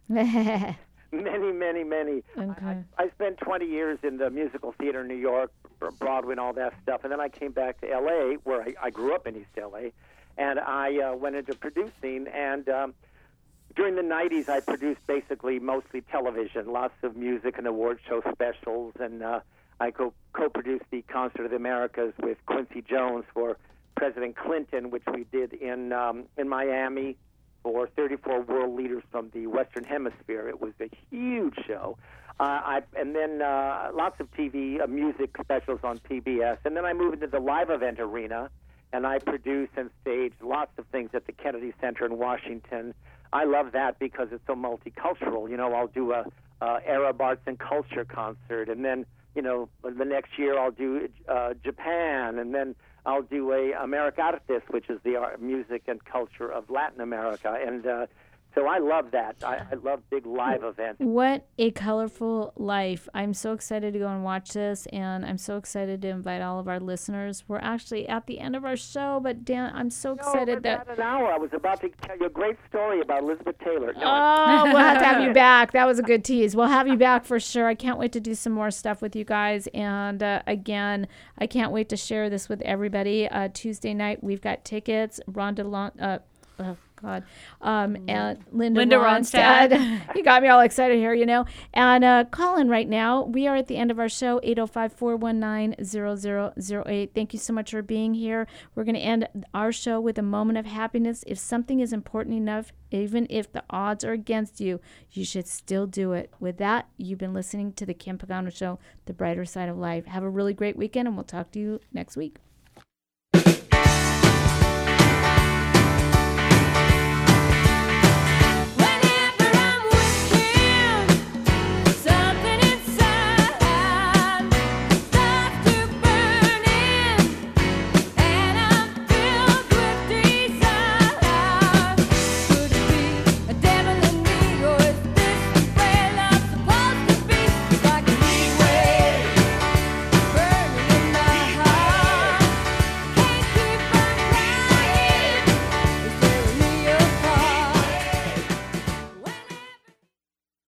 many, many, many. Okay. I, I spent twenty years in the musical theater in New York, Broadway, and all that stuff, and then I came back to L A, where I, I grew up in East L A, and I uh, went into producing and. Um, During the nineties, I produced basically mostly television, lots of music and award show specials, and uh, I co- co-produced the Concert of the Americas with Quincy Jones for President Clinton, which we did in um, in Miami for thirty-four world leaders from the Western Hemisphere. It was a huge show. Uh, I, and then uh, lots of T V, uh, music specials on P B S. And then I moved into the live event arena, and I produce and stage lots of things at the Kennedy Center in Washington. I love that because it's so multicultural. You know, I'll do a, a Arab arts and culture concert, and then, you know, the next year I'll do uh, Japan, and then I'll do a Americartes, which is the art, music and culture of Latin America. And uh, so I love that. I, I love big live events. What a colorful life. I'm so excited to go and watch this, and I'm so excited to invite all of our listeners. We're actually at the end of our show, but Dan, I'm so excited no, that... about an hour. I was about to tell you a great story about Elizabeth Taylor. No, oh, we'll have to have you back. That was a good tease. We'll have you back for sure. I can't wait to do some more stuff with you guys. And uh, again, I can't wait to share this with everybody. Uh, Tuesday night, we've got tickets. Rhonda... Lon- uh, oh, God. Um, and Linda, Linda Ronstadt. Ronstadt. You got me all excited here, you know. And uh, call in right now. We are at the end of our show, eight oh five, four one nine, zero zero zero eight. Thank you so much for being here. We're going to end our show with a moment of happiness. If something is important enough, even if the odds are against you, you should still do it. With that, you've been listening to The Kim Pagano Show, The Brighter Side of Life. Have a really great weekend, and we'll talk to you next week.